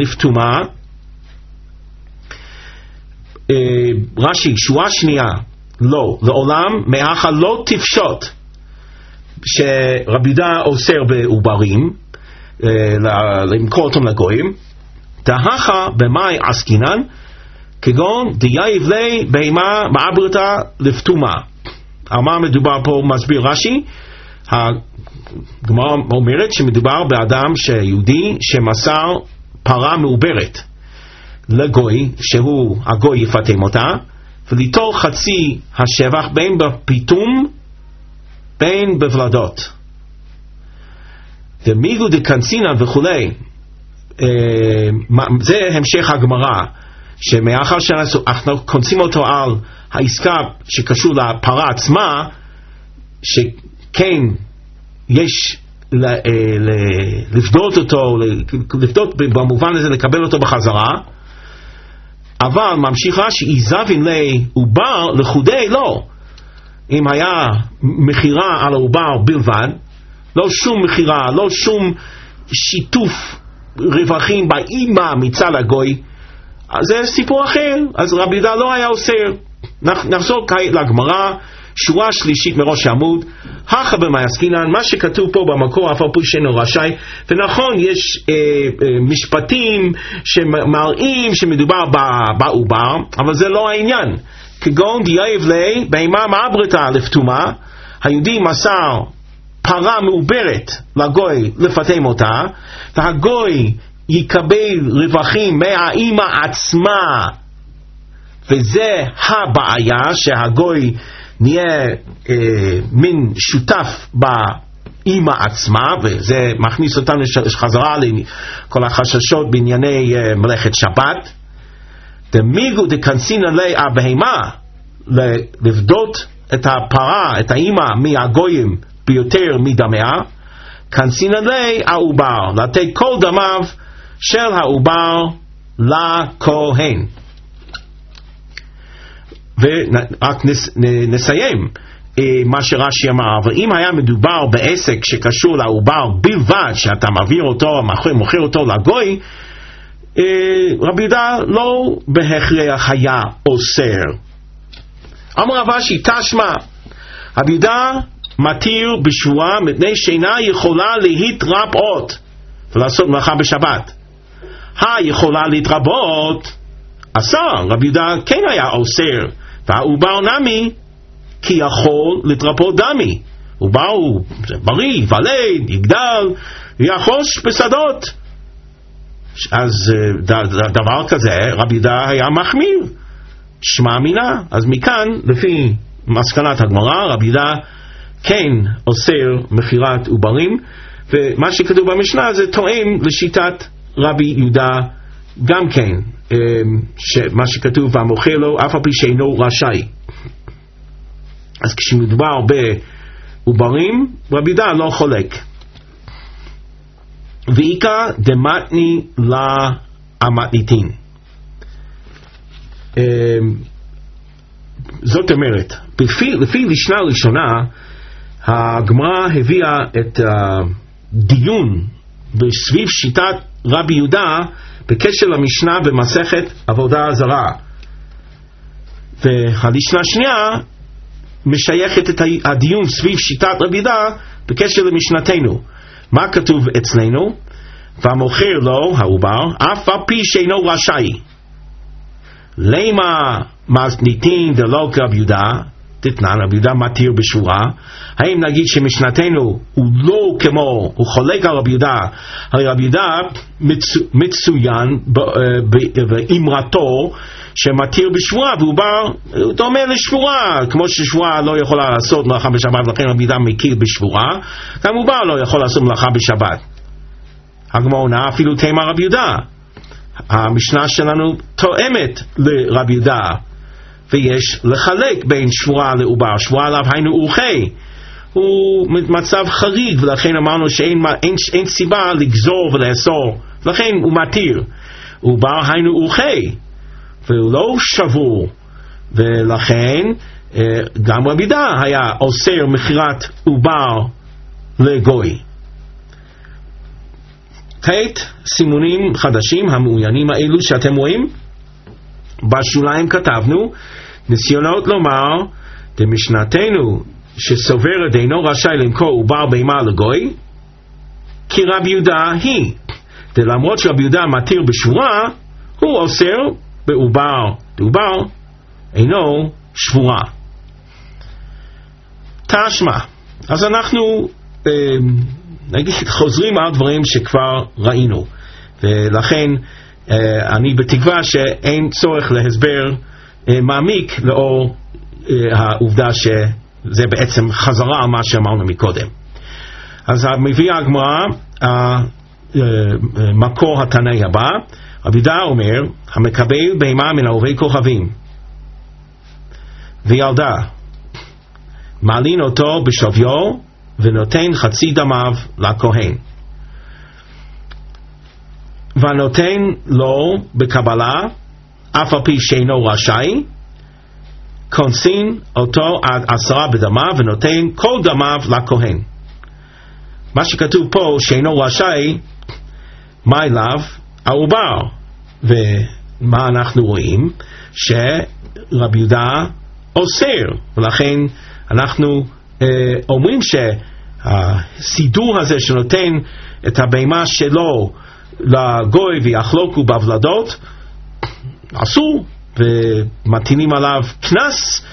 לפתומה. רש"י, שורה שנייה, לא, לעולם מאחה לא תפשוט, שרבי יהודה אוסר בעוברים, למכור אותם לגויים, דהכה במאי עסקינן, כגון דייב לי בהמה מעברתה לפתומה. על מה מדובר פה? מסביר רש"י, הגמרא אומרת שמדובר באדם יהודי שמסר פרה מעוברת לגוי, שהוא הגוי יפטם אותה, וליטול חצי השבח בין בפיתום בין בוולדות. דמיגו דקנצינן וכולי, זה המשך הגמרא, שמאחר שאנחנו קונסים אותו על העסקה שקשור לפרה עצמה, שכן יש לפדות אותו, לפדות במובן הזה לקבל אותו בחזרה, אבל ממשיכה שאיזבין לי עובר לחודי לא. אם היה מחירה על העובר בלבד, לא שום מחירה, לא שום שיתוף רווחים באימא מצד הגוי, אז זה סיפור אחר. אז רבי יהודה לא היה אוסר. נחזור כעת לגמרא, שורה שלישית מראש העמוד, הכה במאי עסקינן, מה שכתוב פה במקור אף על פי שאינו רשאי, ונכון יש משפטים שמראים שמדובר בעובר, אבל זה לא העניין. כגון דייב לי בהמה מעברתה לפתומה, היהודי מסר פרה מעוברת לגוי לפטם אותה, והגוי יקבל רווחים מהאימא עצמה, וזה הבעיה, שהגוי נהיה מין שותף באימא עצמה, וזה מכניס אותנו חזרה לכל החששות בענייני מלאכת שבת. דמיגו דקנצינן לי הבהמה, לבדות את הפרה, את האימא מהגויים ביותר מדמיה, קנצינן לי העובר, לתת כל דמיו של העובר לכהן. ורק נסיים מה שרש"י אמר, ואם היה מדובר בעסק שקשור לעובר בלבד, שאתה מעביר אותו, מוכר אותו לגוי, רבי יהודה לא בהכרח היה אוסר. אמר רב אשי תשמע, רבי יהודה מתיר בשבועה מפני שאינה יכולה להתרבות ולעשות מלאכה בשבת. יכולה להתרבות אסר. רבי יהודה כן היה אוסר, והעובר נמי כי יכול להתרבות דמי. עובר הוא בריא, ולד, יגדל, יחוש בשדות. אז דבר כזה רבי יהודה היה מחמיר, שמע מינה. אז מכאן לפי מסקנת הגמרא רבי יהודה כן אוסר מכירת עוברים, ומה שכתוב במשנה זה תואם לשיטת רבי יהודה גם כן, מה שכתוב והמוכר לו אף על פי שאינו רשאי. אז כשמדובר בעוברים רבי יהודה לא חולק. ואיקה דמתני למתניתין, זאת אומרת לפי לשנה ראשונה הגמרא הביאה את הדיון בסביב שיטת רבי יהודה בקשר למשנה במסכת עבודה זרה, והלשנה השנייה משייכת את הדיון סביב שיטת רבי יהודה בקשר למשנתנו. מה כתוב אצלנו? והמוכר לו העובר אף על פי שאינו רשאי. למה מתניתין דלא כרבי יהודה? תתנן רבי יהודה מתיר בשבועה. האם נגיד שמשנתנו הוא לא כמו, הוא חולק על רבי יהודה? הרי רבי יהודה מצוין באמרתו שמתיר בשבועה, והוא בא דומה לשבועה, כמו ששבועה לא יכולה לעשות מלאכה בשבת, לכן רבי יהודה מכיר בשבועה, גם הוא בא לא יכול לעשות מלאכה בשבת. הגמרא עונה אפילו תימא רבי יהודה, המשנה שלנו תואמת לרבי יהודה, ויש לחלק בין שבועה לעובר. שבועה עליו היינו אורחי, הוא מצב חריג, ולכן אמרנו שאין סיבה לגזור ולאסור, לכן הוא מתיר. עובר היינו אורחי והוא לא שבור, ולכן גם רבי יהודה היה אוסר מכירת עובר לגוי. כעת סימונים חדשים המעוניינים האלו שאתם רואים בשוליים כתבנו ניסיונות לומר דמשנתנו שסובר דינו רשאי למכור עובר בהמה לגוי, כי רב יהודה היא. למרות שרב יהודה מתיר בשבורה, הוא אוסר בעובר אינו שבורה. תשמע. אז אנחנו נגיד חוזרים על דברים שכבר ראינו, ולכן אני בתקווה שאין צורך להסבר מעמיק לאור העובדה שזה בעצם חזרה על מה שאמרנו מקודם. אז מביאה הגמרא מקור התנאי הבא. רבי יהודה אומר, המקבל בהמה מן עורבי כוכבים וילדה, מעלין אותו בשוויו ונותן חצי דמיו לכהן, ונותן לו בקבלה אף על פי שאינו רשאי, כונסין אותו עד 10 בדמיו ונותן כל דמיו לכהן. מה שכתוב פה שאינו רשאי, מה אליו? העובר. ומה אנחנו רואים? שרבי יהודה אוסר, ולכן אנחנו אומרים שהסידור הזה שנותן את הבהמה שלו לגוי ויחלוקו בוולדות אסור, ומתינים עליו כנס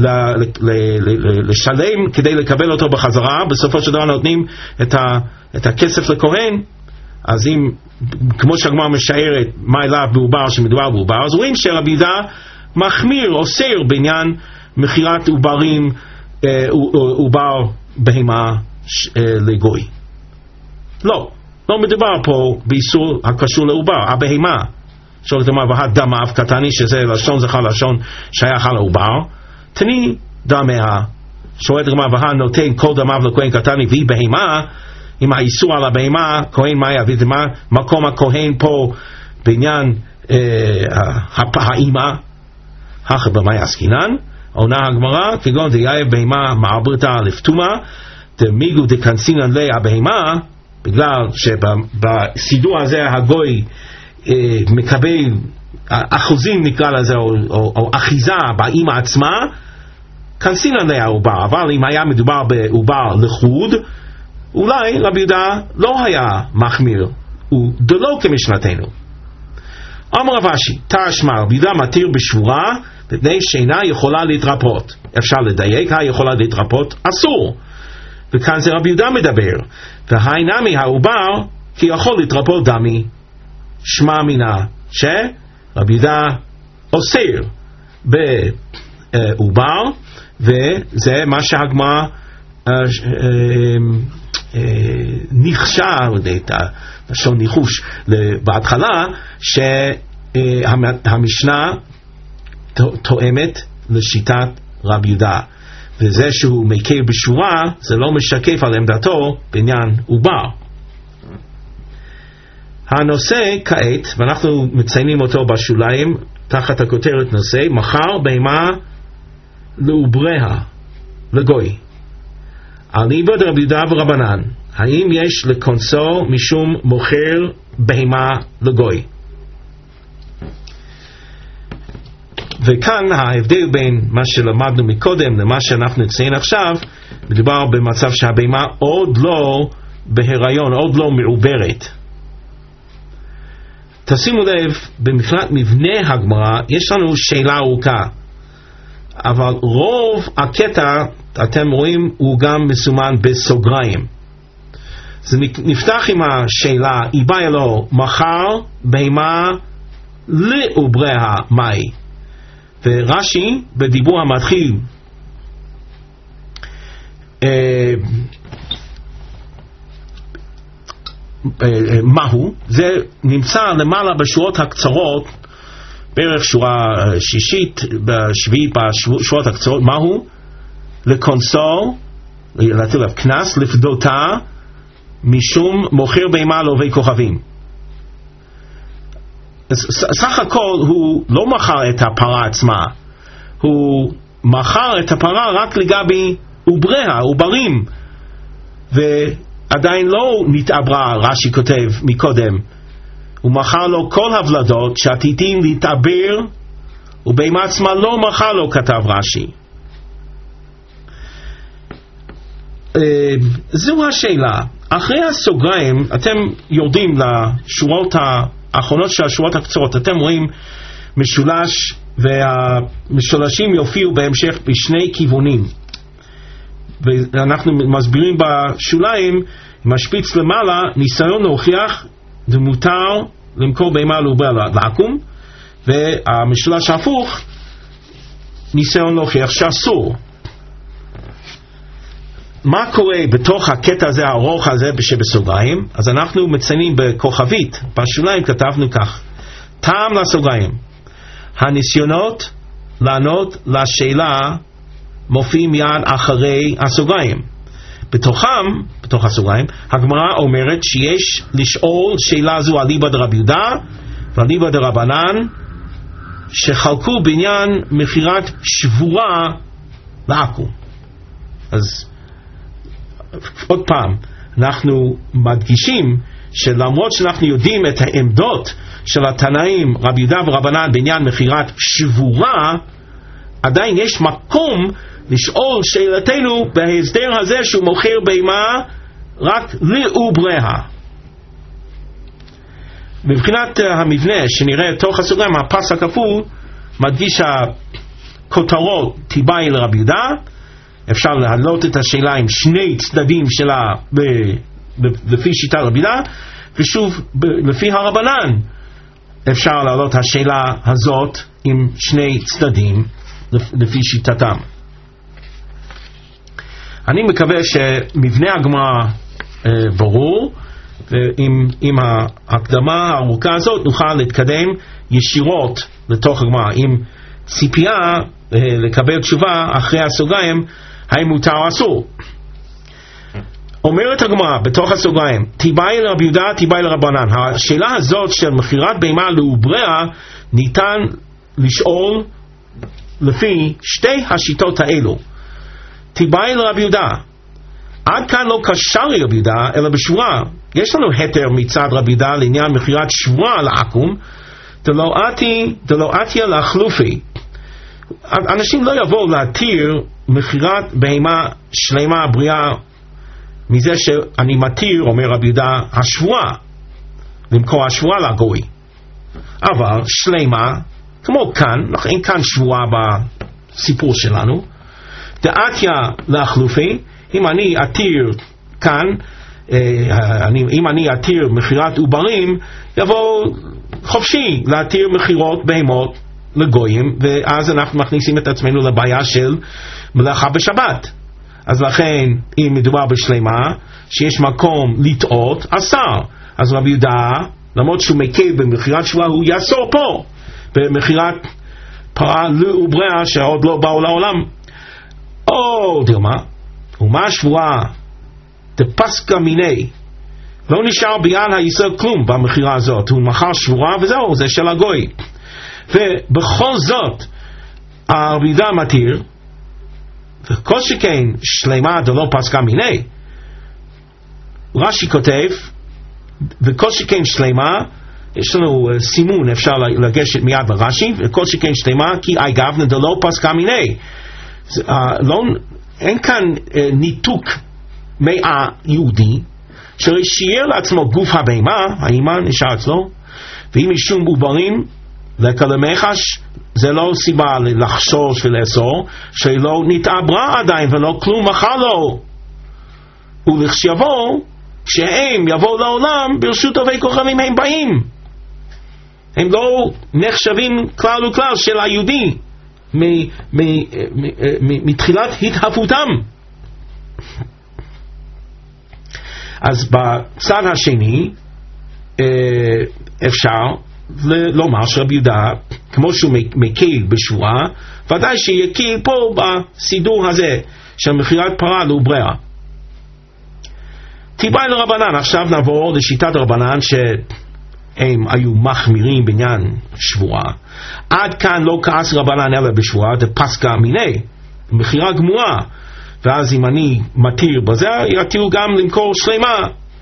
לשלם כדי לקבל אותו בחזרה. בסופו של דבר נותנים את הכסף לכהן. אז אם, כמו שהגמרא משערת, מה אליו בעובר שמדובר בעובר, אז רואים שרבי יהודה מחמיר, אוסר בעניין מכירת עוברים, עובר בהמה לגוי. לא מדובר פה באיסור הקשור לעובר. הבהמה שואלת אמר והדמיו קטני, שזה לשון זכר לשון שייך על העובר, תני דמיה. שואלת אמר והנותן כל דמיו לכהן קטני והיא בהמה. אם האיסור על הבהמה, כהן מה יביא? מקום הכהן פה בעניין האימא, הכי במה יסקינן. עונה הגמרא, כגון דייב בהמה מעברתה לפתומה, דמיגו דקנסינן לי הבהמה, בגלל שבסידור הזה הגוי מקבל אחוזים נקרא לזה, או אחיזה באימא עצמה, כנסינן לי העובר. אבל אם היה מדובר בעובר לחוד, אולי רבי יהודה לא היה מחמיר, הוא דלו כמשנתנו. אמר רב אשי, תשמע, רבי יהודה מתיר בשבורה, מפני שאינה יכולה להתרפות. אפשר לדייק, יכולה להתרפות, אסור. וכאן זה רבי יהודה מדבר, והאינמי העובר, כי יכול להתרפות דמי. שמע מינה, שרבי יהודה אוסר בעובר, וזה מה שהגמרא ניחשה, לשון ניחוש בהתחלה, שהמשנה תואמת לשיטת רבי יהודה, וזה שהוא מקל בשבורה זה לא משקף על עמדתו בעניין עובר. הנושא כעת, ואנחנו מציינים אותו בשוליים תחת הכותרת נושא, מחר בהמה לעובריה לגוי. אליבא דרבי יהודה ורבנן, האם יש לקונסו משום מוכר בהמה לגוי? וכאן ההבדל בין מה שלמדנו מקודם למה שאנחנו נציין עכשיו, מדובר במצב שהבהמה עוד לא בהיריון, עוד לא מעוברת. תשימו לב, במפלט מבנה הגמרא יש לנו שאלה ארוכה, אבל רוב הקטע אתם רואים הוא גם מסומן בסוגריים. זה נפתח עם השאלה, איבאי לו מחר בהמה לעובריה מאי. ורש"י בדיבור המתחיל מהו, זה נמצא למעלה בשורות הקצרות, בערך שורה שישית בשביעית בשורות הקצרות. מהו? לקונסו, להטיל עליו קנס, לפדותה משום מוכר בהמה לעורבי כוכבים. סך הכל הוא לא מכר את הפרה עצמה, הוא מכר את הפרה רק לגבי עובריה, עוברים, ועדיין לא נתעברה. רש"י כותב מקודם, הוא מכר לו כל הוולדות שעתידים להתעבר, ובהמה עצמה לא מכר לו, כתב רש"י. זו השאלה. אחרי הסוגריים, אתם יורדים לשורות האחרונות של השורות הקצרות, אתם רואים משולש, והמשולשים יופיעו בהמשך בשני כיוונים. ואנחנו מסבירים בשוליים, משפיץ למעלה, ניסיון להוכיח ומותר למכור בהמה לעובר לעקום, והמשולש ההפוך, ניסיון להוכיח שאסור. מה קורה בתוך הקטע הזה, הארוך הזה שבסוגריים? אז אנחנו מציינים בכוכבית, בשוליים כתבנו כך, טעם לסוגריים, הניסיונות לענות לשאלה מופיעים מיד אחרי הסוגריים. בתוך הסוגריים, הגמרא אומרת שיש לשאול שאלה זו אליבא דרבי יהודה ואליבא דרבנן שחלקו בעניין מכירת שבורה לעקום. אז עוד פעם, אנחנו מדגישים שלמרות שאנחנו יודעים את העמדות של התנאים רבי יהודה ורבנן בעניין מכירת שבורה, עדיין יש מקום לשאול שאלתנו בהסדר הזה שהוא מוכר בהמה רק לעובריה. מבחינת המבנה שנראה תוך הסוגריים, הפס הכפול מדגיש הכותרות תיבאי לרבי יהודה, אפשר להעלות את השאלה עם שני צדדים שלה לפי שיטת רבי יהודה, ושוב לפי הרבנן אפשר להעלות השאלה הזאת עם שני צדדים לפי שיטתם. אני מקווה שמבנה הגמרא ברור, ועם ההקדמה הארוכה הזאת נוכל להתקדם ישירות לתוך הגמרא, עם ציפייה לקבל תשובה אחרי הסוגריים האם מותר או אסור. אומרת הגמרא בתוך הסוגריים, תיבאי לרבי יהודה תיבאי לרבנן. השאלה הזאת של מכירת בהמה לעובריה ניתן לשאול לפי שתי השיטות האלו. תיבאי לרבי יהודה, עד כאן לא קשר לרבי יהודה אלא בשבורה. יש לנו היתר מצד רבי יהודה לעניין מכירת שבורה לעקום, דלא עתיה לחלופי. אנשים לא יבואו להתיר מכירת בהמה שלמה בריאה מזה שאני מתיר, אומר רבי יהודה, השבורה, למכור השבורה לגוי. אבל שלמה, כמו כאן, אין כאן שבורה בסיפור שלנו, דעתיה לחלופי, אם אני אתיר כאן, אם אני אתיר מכירת עוברים, יבוא חופשי להתיר מכירות בהמות לגויים, ואז אנחנו מכניסים את עצמנו לבעיה של מלאכה בשבת. אז לכן, אם מדובר בשלמה, שיש מקום לטעות, אסר. אז רבי יהודה, למרות שהוא מקל במכירת שבורה, הוא יאסור פה, במכירת פרה לעובריה שעוד לא באו לעולם. או דילמה, ומה שבורה דפסקה מיני, לא נשאר ביד הישראל כלום במכירה הזאת, הוא מכר שבורה וזהו, זה של הגוי. ובכל זאת רבי יהודה מתיר, וכל שכן שלמה דלא פסקה מיני. רש"י כותב, וכל שכן שלמה, יש לנו סימון, אפשר לגשת מיד לרש"י, וכל שכן שלמה כי אגב דלא פסקה מיני. אין כאן ניתוק מהיהודי ששיער לעצמו גוף הבהמה, האימן נשאר אצלו, ואם משום עוברים לקלמחש, זה לא סיבה לחשוש ולאסור, שלא נתעברה עדיין ולא כלום מחר לו. ולכשיבוא, כשהם יבואו לעולם, ברשות טובי כוכבים הם באים. הם לא נחשבים כלל וכלל של היהודי מתחילת התהוותם. אז בצד השני אפשר לומר שרבי יהודה, כמו שהוא מקל בשבורה, ודאי שיקל פה בסידור הזה של מכירת פרה לעובריה. תיבאי לרבנן. עכשיו נעבור לשיטת הרבנן שהם היו מחמירים בעניין שבורה. עד כאן לא כעס רבנן אלא בשבורה, דפסקה מיני, מכירה גמורה. ואז אם אני מתיר בזה, יתירו גם למכור שלמה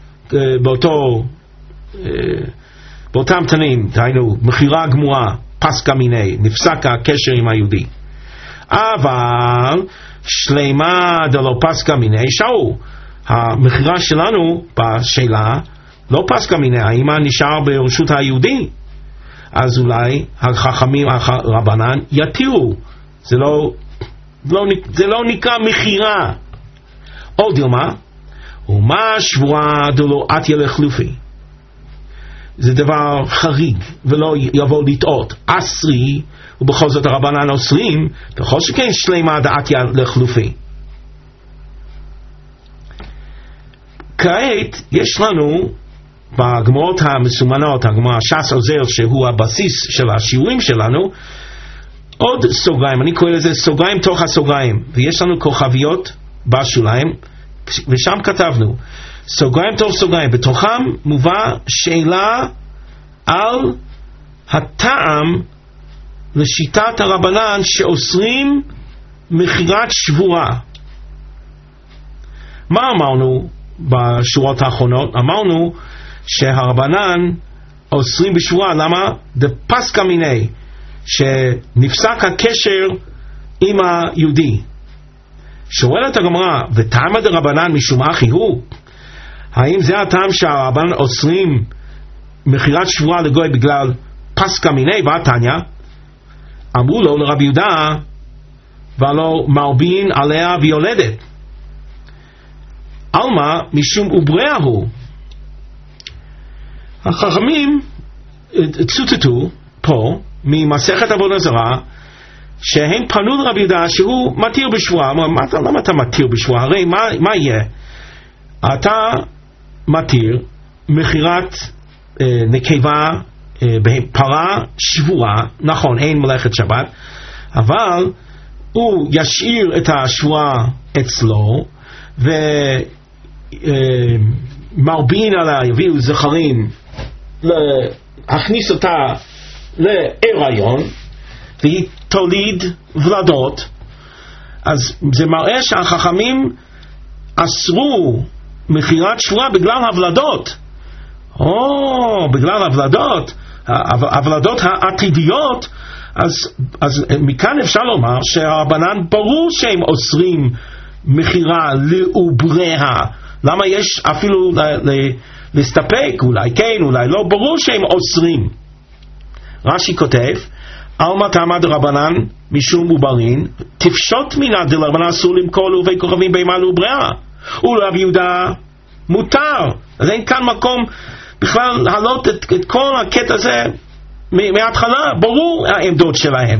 באותם תנאים, דהיינו מכירה גמורה, פסקה מיני, נפסק הקשר עם היהודי. אבל שלמה דלא פסקה מיני, שאו, המחירה שלנו בשאלה לא פסקה מיני, האם נשאר ברשות היהודי? אז אולי החכמים הרבנן יתירו, זה לא נקרא מחירה. או דילמה, ומה שבועה דלא עטיה לחלופי, זה דבר חריג ולא יבוא לטעות, אסרי ובכל זאת הרבנן אוסרים, בכל שכן שלמה דעתיה לחלופי. כעת יש לנו בגמרות המסומנות, הגמרא ש"ס עוזר שהוא הבסיס של השיעורים שלנו, עוד סוגריים, אני קורא לזה סוגריים תוך הסוגריים, ויש לנו כוכביות בשוליים, ושם כתבנו סוגריים תוך סוגריים, בתוכם מובא שאלה על הטעם לשיטת הרבנן שאוסרים מחירת שבועה. מה אמרנו בשורות האחרונות? אמרנו שהרבנן אוסרים בשבועה, למה? דפסקה מיני, שנפסק הקשר עם היהודי. שואלת הגמרא, וטעם דרבנן משום אחי הוא, האם זה הטעם שהרבנן אוסרים מחירת שבועה לגוי בגלל פסקה מיני? ועתניא אמרו לו לרבי יהודה, ולא מרבין עליה ויולדת, אלמה משום ובריאה הוא. החכמים צוטטו פה ממסכת עבודה זרה, שהם פנו לרבי יהודה שהוא מתיר בשבועה. למה אתה מתיר בשבועה? הרי מה יהיה? אתה מתיר מחירת נקבה בפרה שבועה, נכון, אין מלאכת שבת, אבל הוא ישאיר את השבועה אצלו ומרבין עליה, יביאו זכרים להכניס אותה להיריון והיא תוליד ולדות. אז זה מראה שהחכמים אסרו מחירת שבועה בגלל הוולדות. בגלל הוולדות העתידיות. אז מכאן אפשר לומר שהרבנן ברור שהם אוסרים מחירה לעובריה. למה יש אפילו להסתפק? אולי כן, אולי לא. ברור שהם אוסרים. רש"י כותב, אלמא תעמא דרבנן משום עוברין, תפשוט מינא דרבנן אסור למכור לעובי כוכבים בהמה לעובריה, ולרבי יהודה מותר. אז אין כאן מקום בכלל להעלות את כל הקטע הזה מההתחלה. ברור העמדות שלהם.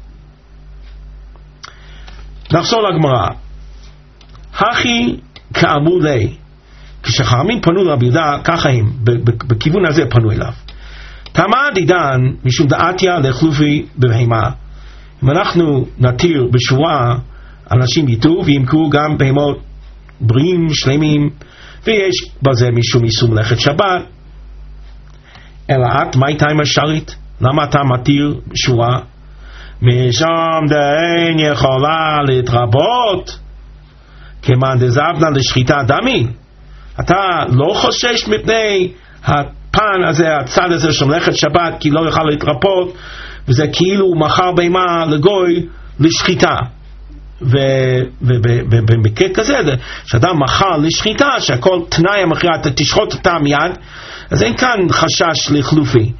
נחזור לגמרא. הכי כאמרו לי, כשחכמים פנו לרבי יהודה, ככה הם בכיוון הזה פנו אליו. תמה דידן משום דעתיה לחלופי בהמה. אם אנחנו נתיר בשבועה, אנשים ייתו וימכרו גם בהמות בריאים שלמים, ויש בזה משום איסור מלאכת שבת. אלא את, מה איתה עם השרית? למה אתה מתיר בשבועה? משום דאין יכולה להתרבות כמאן דזבנה לשחיטה דמי. אתה לא חושש מפני הפן הזה, הצד הזה של מלאכת שבת, כי לא יוכל להתרפות, וזה כאילו מחר בהמה לגוי לשחיטה. ובמקרה כזה, שאדם מחר לשחיטה, שהכל תנאי המכירה, אתה תשחוט אותה מיד, אז אין כאן חשש לחלופי.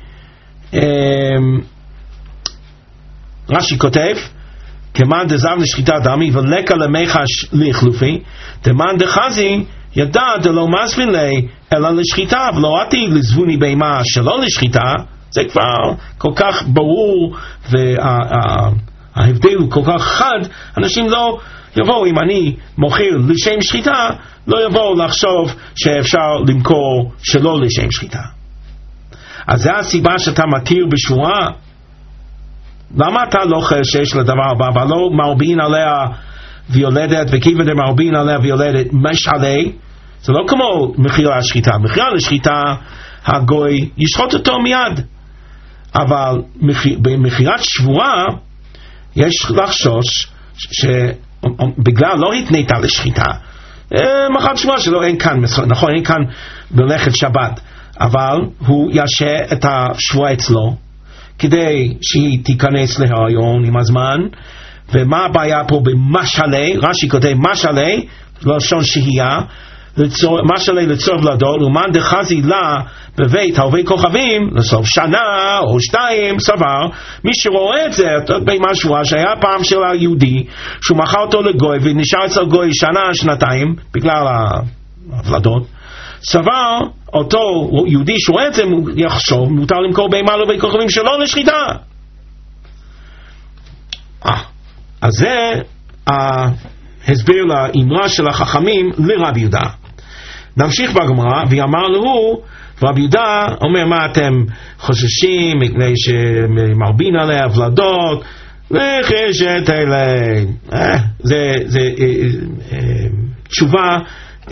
רש"י כותב, כמאן דזב לשחיטה דמי ולקה למיחש לחלופי, דמאן דחזי ידע דלא מזמין לי אלא לשחיטה, ולא עתי לזבוני בהמה שלא לשחיטה. זה כבר כל כך ברור, וההבדל הוא כל כך חד. אנשים לא יבואו, אם אני מוכר לשם שחיטה, לא יבואו לחשוב שאפשר למכור שלא לשם שחיטה. אז זה הסיבה שאתה מתיר בשבועה. למה אתה לא חשש לדבר הבא, ולא מרבין עליה ויולדת, וכיוון דמרבין עליה ויולדת משעלי? זה לא כמו מחירה לשחיטה. מחירה לשחיטה הגוי ישחוט אותו מיד, אבל במחירת שבועה יש לחשוש שבגלל לא התנתה לשחיטה, מחר שבועה שלא אין כאן, נכון, אין כאן מלאכת שבת, אבל הוא ישע את השבועה אצלו כדי שהיא תיכנס להיריון עם הזמן, ומה הבעיה פה במשלי? רש"י כותב משלי, לשון שהייה, משלי לצורך ולדות, ומאן דחזי לה בבית הרבה כוכבים, לסוף שנה או 2, סבר, מי שרואה את זה, בהמה שבועה, שהיה פעם של היהודי, שהוא מכר אותו לגוי, ונשאר אצל גוי שנה, שנתיים, בגלל הוולדות, סבר, אותו יהודי שרואה את זה, יחשוב, מותר למכור בהמה הרבה כוכבים שלו לשחיטה. אז זה ההסבר לאמרה של החכמים לרבי יהודה. נמשיך בגמרא, ואמר לו, רבי יהודה אומר, מה אתם חוששים מפני שמרבין עליה ולדות, וחשת אלה. זה תשובה,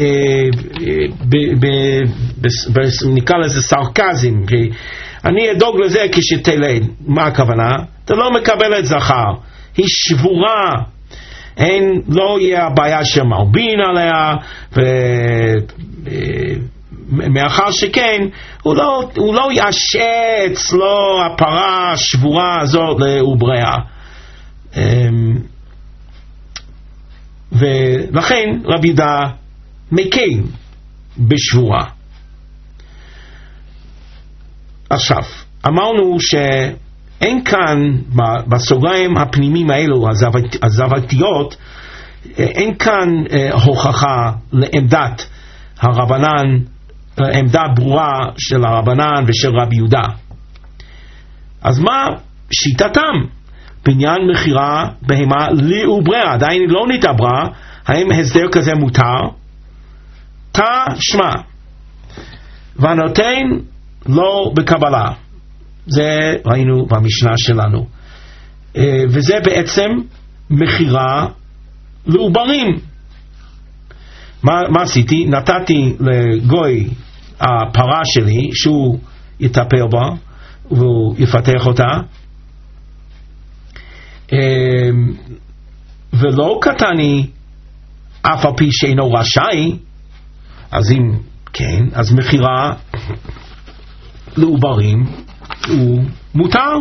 נקרא לזה סרקזם, אני אדוג לזה כשתלד. מה הכוונה? אתה לא מקבל את זכר, היא שבורה, לא יהיה הבעיה של מרבין עליה, ומאחר שכן הוא לא ישץ לו הפרה השבורה הזאת לעובריה, ולכן רבי יהודה מקל בשבורה. עכשיו אמרנו אין כאן בסוגריים הפנימיים האלו, הזוותיות, אין כאן הוכחה לעמדת הרבנן, עמדה ברורה של הרבנן ושל רבי יהודה. אז מה שיטתם בעניין מחירה בהמה לעובריה? עדיין לא נתעברה, האם הסדר כזה מותר? תשמע, והנותן לא בקבלה, זה ראינו במשנה שלנו, וזה בעצם מחירה לעוברים. מה עשיתי? נתתי לגוי הפרה שלי שהוא יטפל בה והוא יפתח אותה, ולא קטני אף על פי שאינו רשאי. אז אם כן, אז מחירה לעוברים הוא מותר.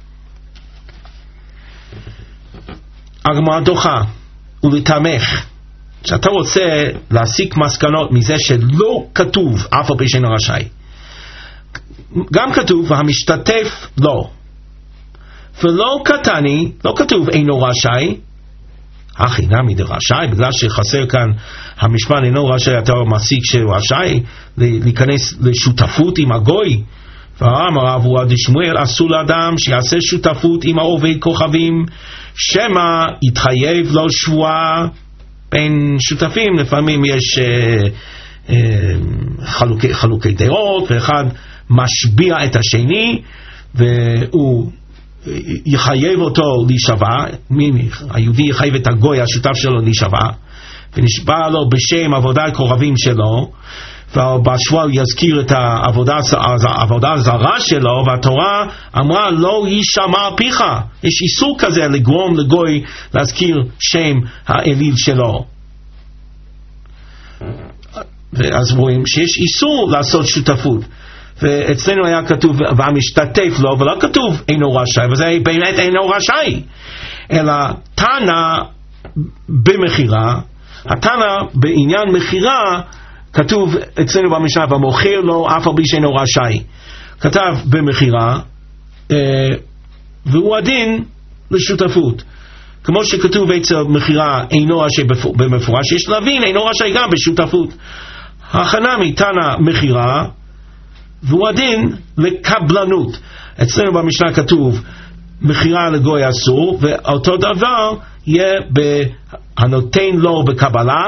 הגמרא דוחה ולתמך, שאתה רוצה להסיק מסקנות מזה שלא כתוב אף על פי שאינו רשאי, גם כתוב והמשתתף לא, ולא קטני, לא כתוב אינו רשאי, הכי נמי דרשאי, בגלל שחסר כאן המשפט אינו רשאי, אתה מסיק שהוא רשאי להיכנס לשותפות עם הגוי. ואמר רב הונא דשמואל, אסור לאדם שיעשה שותפות עם העובד כוכבים, שמא יתחייב לו שבועה. בין שותפים לפעמים יש חלוקי דעות, ואחד משביע את השני והוא יחייב אותו להישבע, היהודי יחייב את הגוי השותף שלו להישבע, ונשבע לו בשם עבודה כוכבים שלו, ובשבוע יזכיר את העבודה הזרה שלו, והתורה אמרה לא יישמע פיך. יש איסור כזה לגרום לגוי להזכיר שם האליל שלו. אז רואים שיש איסור לעשות שותפות, ואצלנו היה כתוב והמשתתף לו, ולא כתוב אינו רשאי, וזה באמת אינו רשאי, אלא תנא במחירה. התנא בעניין מחירה כתוב אצלנו במשנה, במוכר לו אף על פי שאינו רשאי, כתב במחירה, והוא הדין לשותפות, כמו שכתוב אצל מחירה אינו רשאי במפורש, יש להבין אינו רשאי גם בשותפות. הכנה מתנא מחירה, והוא הדין לקבלנות. אצלנו במשנה כתוב מחירה לגוי אסור, ואותו דבר יהיה הנותן לו בקבלה,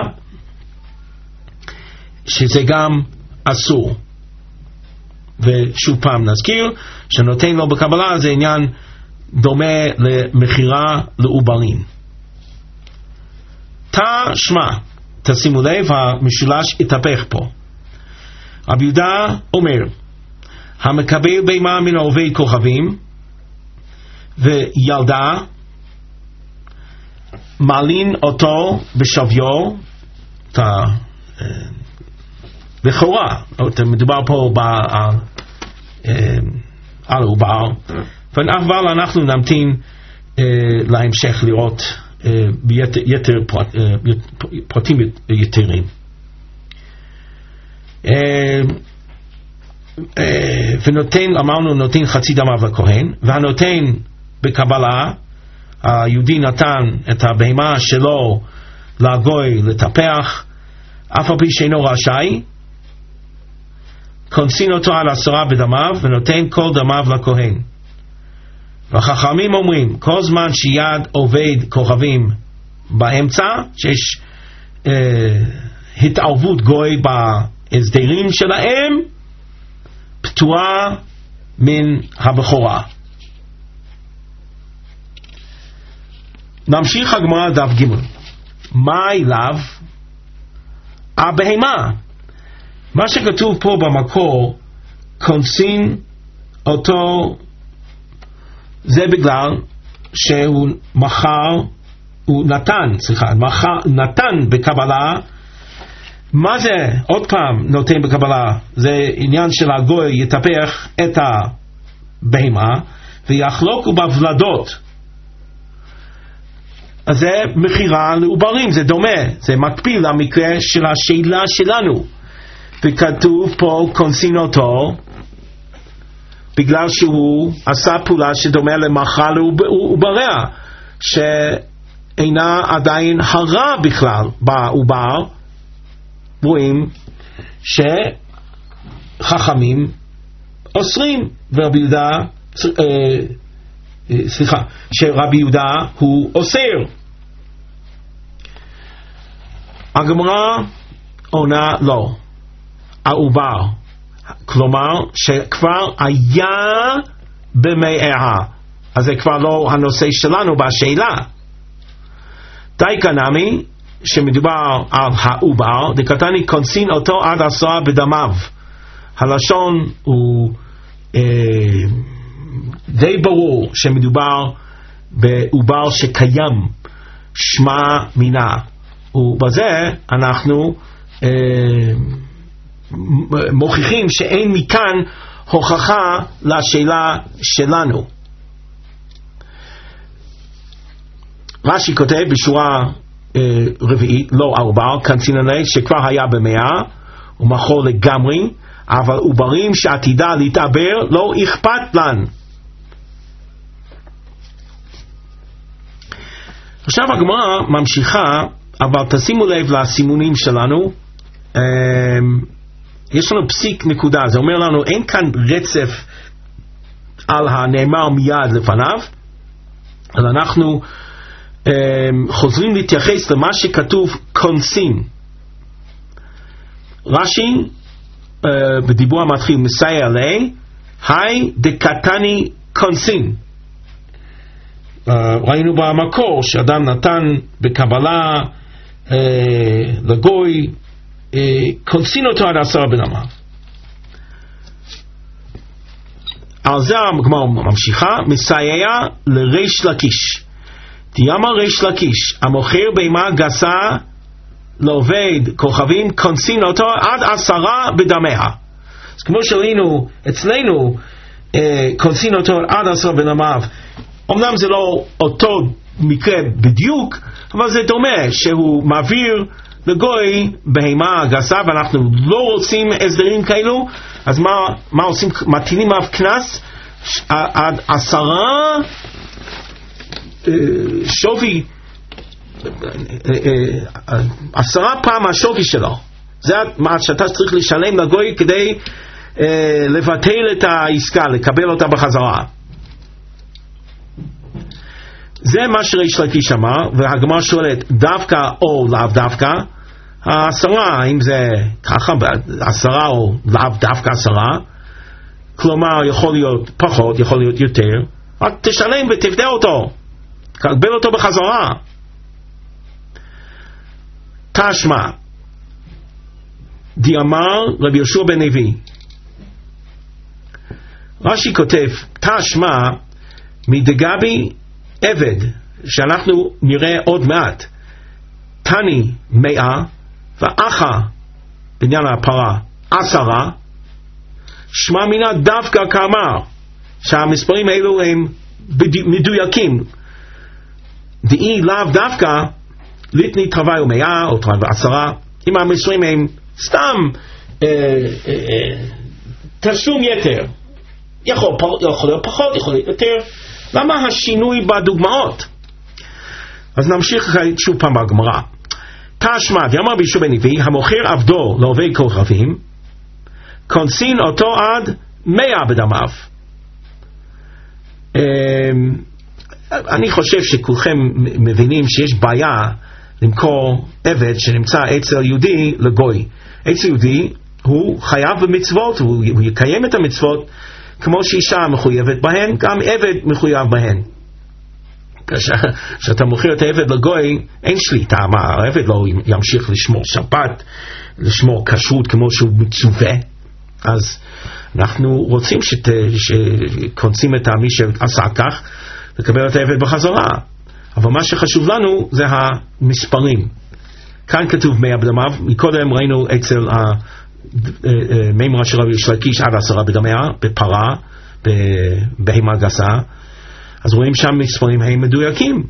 שזה גם אסור. ושוב פעם נזכיר שנותן לו בקבלה זה עניין דומה למחירה לעוברים. תשמע, תשימו לב, המשולש התהפך פה. רבי יהודה אומר, המקבל בהמה מן העובד כוכבים וילדה, מעלין אותו בשוויו, לכאורה, מדובר פה על העובר, אבל אנחנו נמתין להמשך לראות ביתר פרטים יתרים. ונותן, אמרנו, נותן חצי דמיו לכהן, והנותן בקבלה, היהודי נתן את הבהמה שלו לגוי לטפח, אף על פי שאינו רשאי, כונסין אותו על 10 בדמיו, ונותן כל דמיו לכהן. והחכמים אומרים, כל זמן שיד עובד כוכבים באמצע, שיש התערבות גוי בהסדרים שלהם, פטורה מן הבכורה. נמשיך הגמרא דף ג'. מה אליו? הבהמה. מה שכתוב פה במקור, כונסין אותו, זה בגלל שהוא נתן בקבלה. מה זה עוד פעם נותן בקבלה? זה עניין של הגוי יטפח את הבהמה ויחלוקו בוולדות. אז זה מחירה לעוברים, זה דומה, זה מקביל למקרה של השאלה שלנו, וכתוב פה כונסין אותו בגלל שהוא עשה פעולה שדומה למחרה לעובריה, שאינה עדיין הרע בכלל בעובר. רואים שחכמים אוסרים, שרבי יהודה הוא אוסר. הגמרא עונה לא, העובר, כלומר שכבר היה במאיה, אז זה כבר לא הנושא שלנו בשאלה. די כנמי שמדובר על העובר, דקתני כונסין אותו עד 10 בדמיו. הלשון הוא די ברור שמדובר בעובר שקיים, שמה מינה, ובזה אנחנו מוכיחים שאין מכאן הוכחה לשאלה שלנו. רש"י כותב בשורה רביעית, לא העובר, כנסינני שכבר היה במאה ומחור לגמרי, אבל עוברים שעתידה להתעבר לא אכפת לן. עכשיו הגמרא ממשיכה, אבל תשימו לב לסימונים שלנו. יש לנו פסיק נקודה, זה אומר לנו אין כאן רצף על הנאמר מיד לפניו, אבל אנחנו חוזרים להתייחס למה שכתוב כונסין. רש"י בדיבור המתחיל מסייע לי, היי דקתני כונסין. ראינו במקור שאדם נתן בקבלה לגוי, כונסין אותו עד 10 בדמיו. על זה הגמרא ממשיכה, מסייע לריש לקיש. תיאמר ריש לקיש, המוכר בהמה גסה לעובד כוכבים, כונסין אותו עד 10 בדמיה. אז כמו שראינו אצלנו, כונסין אותו עד 10 בדמיו, אמנם זה לא אותו מקרה בדיוק, אבל זה דומה שהוא מעביר לגוי בהמה גסה, ואנחנו לא רוצים הסדרים כאלו. אז מה עושים? מטילים עליו קנס עד 10 שווי, 10 פעם השווי שלו. זה מה שאתה צריך לשלם לגוי כדי לבטל את העסקה, לקבל אותה בחזרה. זה מה שריש לקיש אמר, והגמרא שואלת דווקא או לאו דווקא. 10, אם זה ככה 10 או לאו דווקא 10, כלומר יכול להיות פחות, יכול להיות יותר, רק תשלם ותפדה אותו, תקבל אותו בחזרה. תשמע דיאמר רבי יהושע בן לוי. רש"י כותב תשמע מדגבי עבד, שאנחנו נראה עוד מעט, תני 100 ואחה בעניין הפרה 10, שמע מינה דווקא כאמר, שהמספרים האלו הם מדויקים, דאי לאו דווקא ליתני תרווי ומאה או תרווי ועשרה, אם המצווים הם סתם תשלום יתר, יכול להיות פחות, יכול להיות יותר. למה השינוי בדוגמאות? אז נמשיך שוב פעם בגמרא. תשמע, ואמר בישוע בן לוי, המוכר עבדו לעובדי כוכבים, קונסין אותו עד 100 בדמיו. אני חושב שכולכם מבינים שיש בעיה למכור עבד שנמצא אצל יהודי לגוי. אצל יהודי הוא חייב במצוות, הוא יקיים את המצוות כמו שאישה מחויבת בהן, גם עבד מחויב בהן. כשאתה מוכר את העבד לגוי, אין שליטה, מה, העבד לא ימשיך לשמור שבת, לשמור כשרות כמו שהוא מצווה. אז אנחנו רוצים שקונסים את מי שעשה כך, לקבל את העבד בחזרה. אבל מה שחשוב לנו זה המספרים. כאן כתוב 100 בדמיו, מקודם ראינו אצל מימרה של רבי ריש לקיש עד 10 בדמיה, בפרה, בהמה גסה, אז רואים שם מספרים הם מדויקים.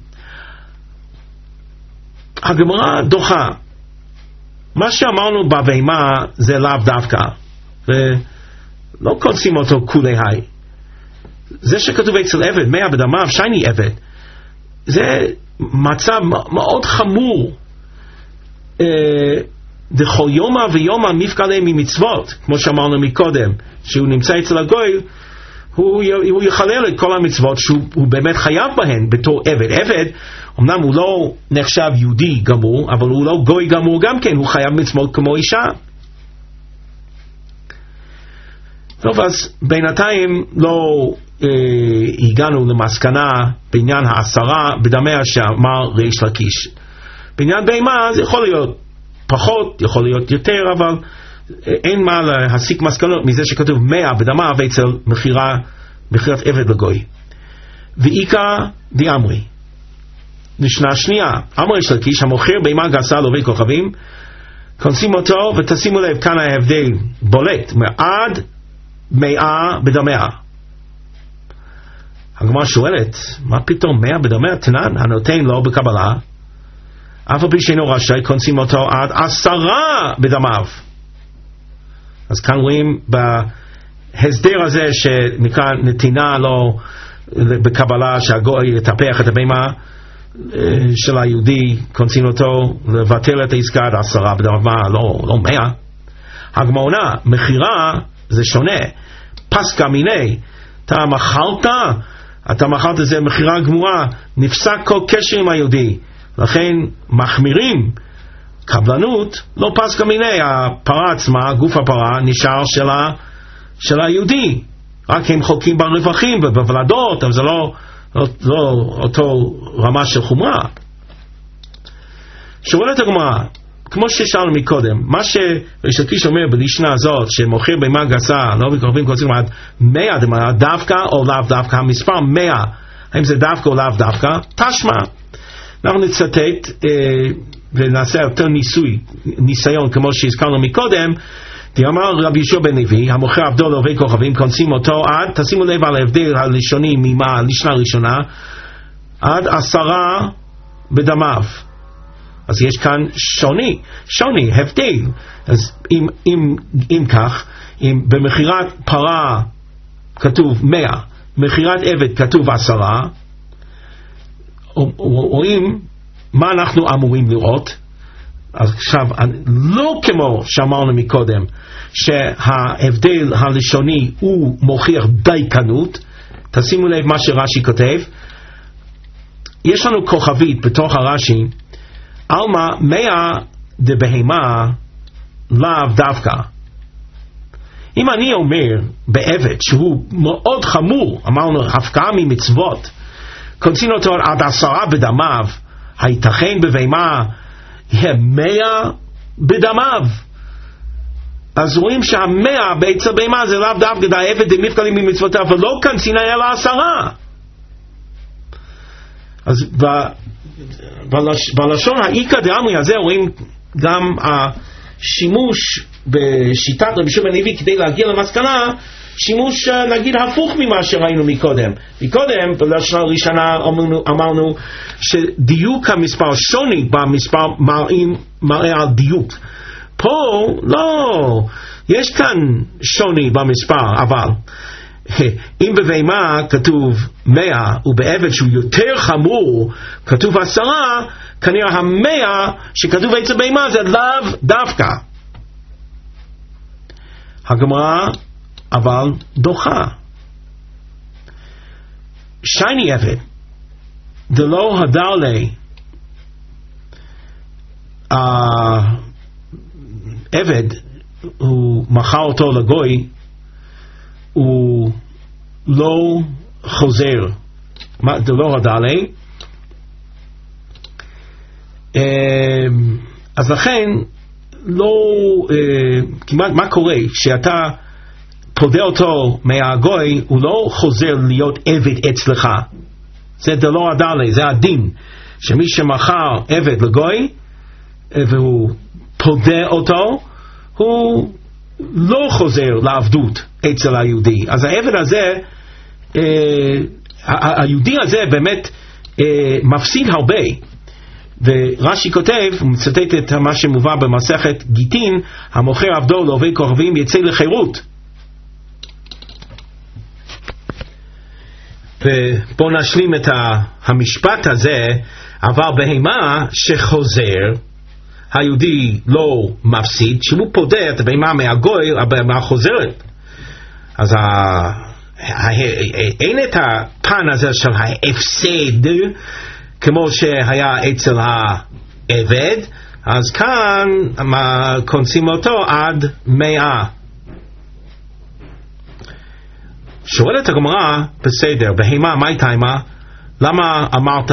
הגמרא דוחה. מה שאמרנו בבהמה זה לאו דווקא, ולא קונסים אותו כולי היי. זה שכתוב אצל עבד 100 בדמיו, שייני עבד, זה מצב מאוד חמור. דכל יומא ויומא מפקלה ממצוות, כמו שאמרנו מקודם, שהוא נמצא אצל הגוי, הוא יחלל את כל המצוות שהוא באמת חייב בהן בתור עבד. עבד, אמנם הוא לא נחשב יהודי גמור, אבל הוא לא גוי גמור גם כן, הוא חייב מצוות כמו אישה. טוב, אז בינתיים לא הגענו למסקנה בעניין 10 בדמיה שאמר ריש לקיש. בעניין בהמה זה יכול להיות פחות, יכול להיות יותר, אבל אין מה להסיק מסקנות מזה שכתוב 100 בדמיו אצל מכירת עבד לגוי. ואיקה דיאמרי, משנה שנייה, אמר ריש לקיש, המוכר בהמה גסה לעובדי כוכבים, קונסים אותו, ותשימו לב כאן ההבדל בולט, עד 100 בדמיה. הגמרא שואלת, מה פתאום 100 בדמיה? תנן הנותן לו בקבלה, אף על פי שאינו רשאי, קונסים אותו עד 10 בדמיו. אז כאן רואים בהסדר הזה שנקרא נתינה לו בקבלה, שהגוי יטפח את הבהמה של היהודי, קונסים אותו לבטל את העסקה עד 10 בדמיו, לא 100. הגמרא, מחירה זה שונה, פסקה מיני, אתה מכרת זה מחירה גמורה, נפסק כל קשר עם היהודי, לכן מחמירים. קבלנות לא פסקה מיני, הפרה עצמה, גוף הפרה נשאר של היהודי, רק הם חולקים ברווחים ובוולדות, אבל זה לא אותו רמה של חומרה. שואלת הגמרא, כמו ששאלנו מקודם, מה שריש לקיש אומר בלישנה הזאת, שמוכר בהמה גסה, לא בכוכבים קונסים עד 100 דמיה, דווקא או לאו דווקא, המספר 100, האם זה דווקא או לאו דווקא? תשמע. אנחנו נצטט ונעשה יותר ניסיון כמו שהזכרנו מקודם. אמר רבי יהושע בן לוי, המוכר עבדו לעובדי כוכבים, קונסים אותו עד, תשימו לב על ההבדל הלשוני מהלישנה הראשונה, עד 10 בדמיו. אז יש כאן שוני, הבדל. אז אם כך, אם במחירת פרה כתוב 100, מחירת עבד כתוב 10, רואים מה אנחנו אמורים לראות. אז עכשיו, לא כמו שאמרנו מקודם, שההבדל הלשוני הוא מוכיח דייקנות. תשימו לב מה שרש"י כותב. יש לנו כוכבית בתוך הרש"י, אלמה 100 דבהמה לאו דווקא. אם אני אומר בעבד שהוא מאוד חמור, אמרנו הפקעה ממצוות, קונסים אותו עד 10 בדמיו, הייתכן בבהמה יהיה 100 בדמיו? אז רואים שה100 באצל בהמה זה לאו דווקא העבד דמפקלים ממצוותיו, ולא קונסין אלא 10. אז בלשון האיקה דאמרי הזה רואים גם השימוש בשיטת רבי יהושע בן לוי כדי להגיע למסקנה שימוש נגיד הפוך ממה שראינו מקודם. בלשון הראשונה אמרנו שדיוק המספר, שוני במספר מראה על דיוק. פה לא, יש כאן שוני במספר, אבל אם בבהמה כתוב 100 ובעבד שהוא יותר חמור כתוב 10, כנראה 100 שכתוב אצל בהמה זה לאו דווקא. הגמרא אבל דוחה. שייני עבד דלא הדר לי, עבד הוא מכר אותו לגוי, הוא לא חוזר, זה לא הדר לי, אז לכן לא, מה קורה שאתה פודה אותו מהגוי, הוא לא חוזר להיות עבד אצלך, זה לא הדר לי, זה הדין שמי שמכר עבד לגוי והוא פודה אותו, הוא לא חוזר לעבדות אצל היהודי. אז העבד הזה, היהודי הזה באמת מפסיד הרבה. ורש"י כותב, הוא מצטט את מה שמובא במסכת גיטין, המוכר עבדו לעובדי כוכבים יצא לחירות. ובואו נשלים את המשפט הזה, אבל בהמה שחוזר היהודי לא מפסיד, שהוא פודה את הבהמה מהגוי, הבהמה חוזרת. אז אין את הפן הזה של ההפסד כמו שהיה אצל העבד, אז כאן קונסים אותו עד 100. שואלת הגמרא, בסדר, בהמה מה תימה? למה אמרת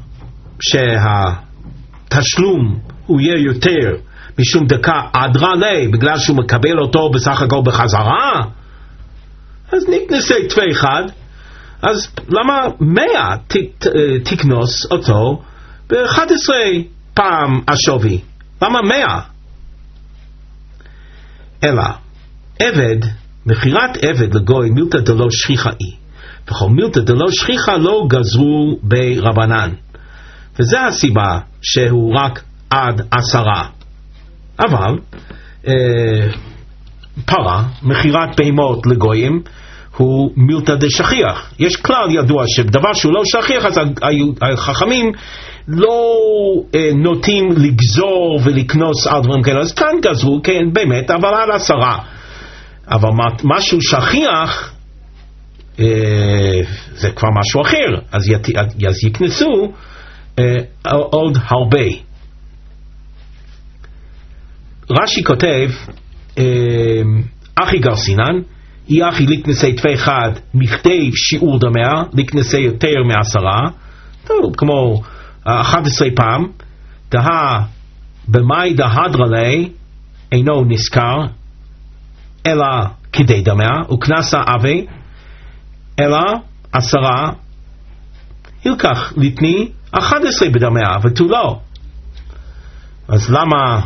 שהתשלום הוא יהיה יותר משום דקה אדרה לי, בגלל שהוא מקבל אותו בסך הכל בחזרה? אז נקנסי תווי אחד, אז למה 100 תקנוס אותו ב-11 פעם השווי? למה 100? אלא עבד, מכירת עבד לגוי מילתא דלא שכיחא היא, וכל מילתא דלא שכיחא לא גזרו ברבנן, וזה הסיבה שהוא רק עד 10. אבל פרה, מכירת בהמות לגויים, הוא מילתא דשכיח. יש כלל ידוע שבדבר שהוא לא שכיח, אז החכמים לא נוטים לגזור ולקנוס על דברים כאלה. אז כאן גזרו, כן, באמת, אבל עד 10. אבל משהו שכיח, זה כבר משהו אחר. אז יקנסו עוד הרבה. רש"י כותב, אחי גרסינן, היא אחי לקנסי תווי אחד מכדי שיעור דמיה, לקנסי יותר מ10, כמו 11 פעם, דהה במאי דהדרה לי, אינו נזכר, אלא כדי דמיה, וכנסה אבי, אלא 10, ילקח לתני 11 בדמיה, ותו לא. אז למה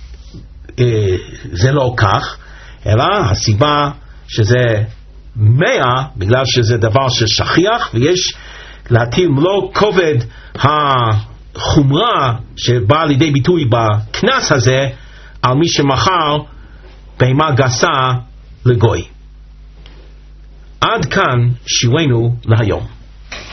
זה לא כך? אלא הסיבה שזה 100, בגלל שזה דבר ששכיח, ויש להטיל מלוא כובד החומרה שבאה לידי ביטוי בכנס הזה על מי שמכר בהמה גסה לגוי. עד כאן שיעורנו להיום.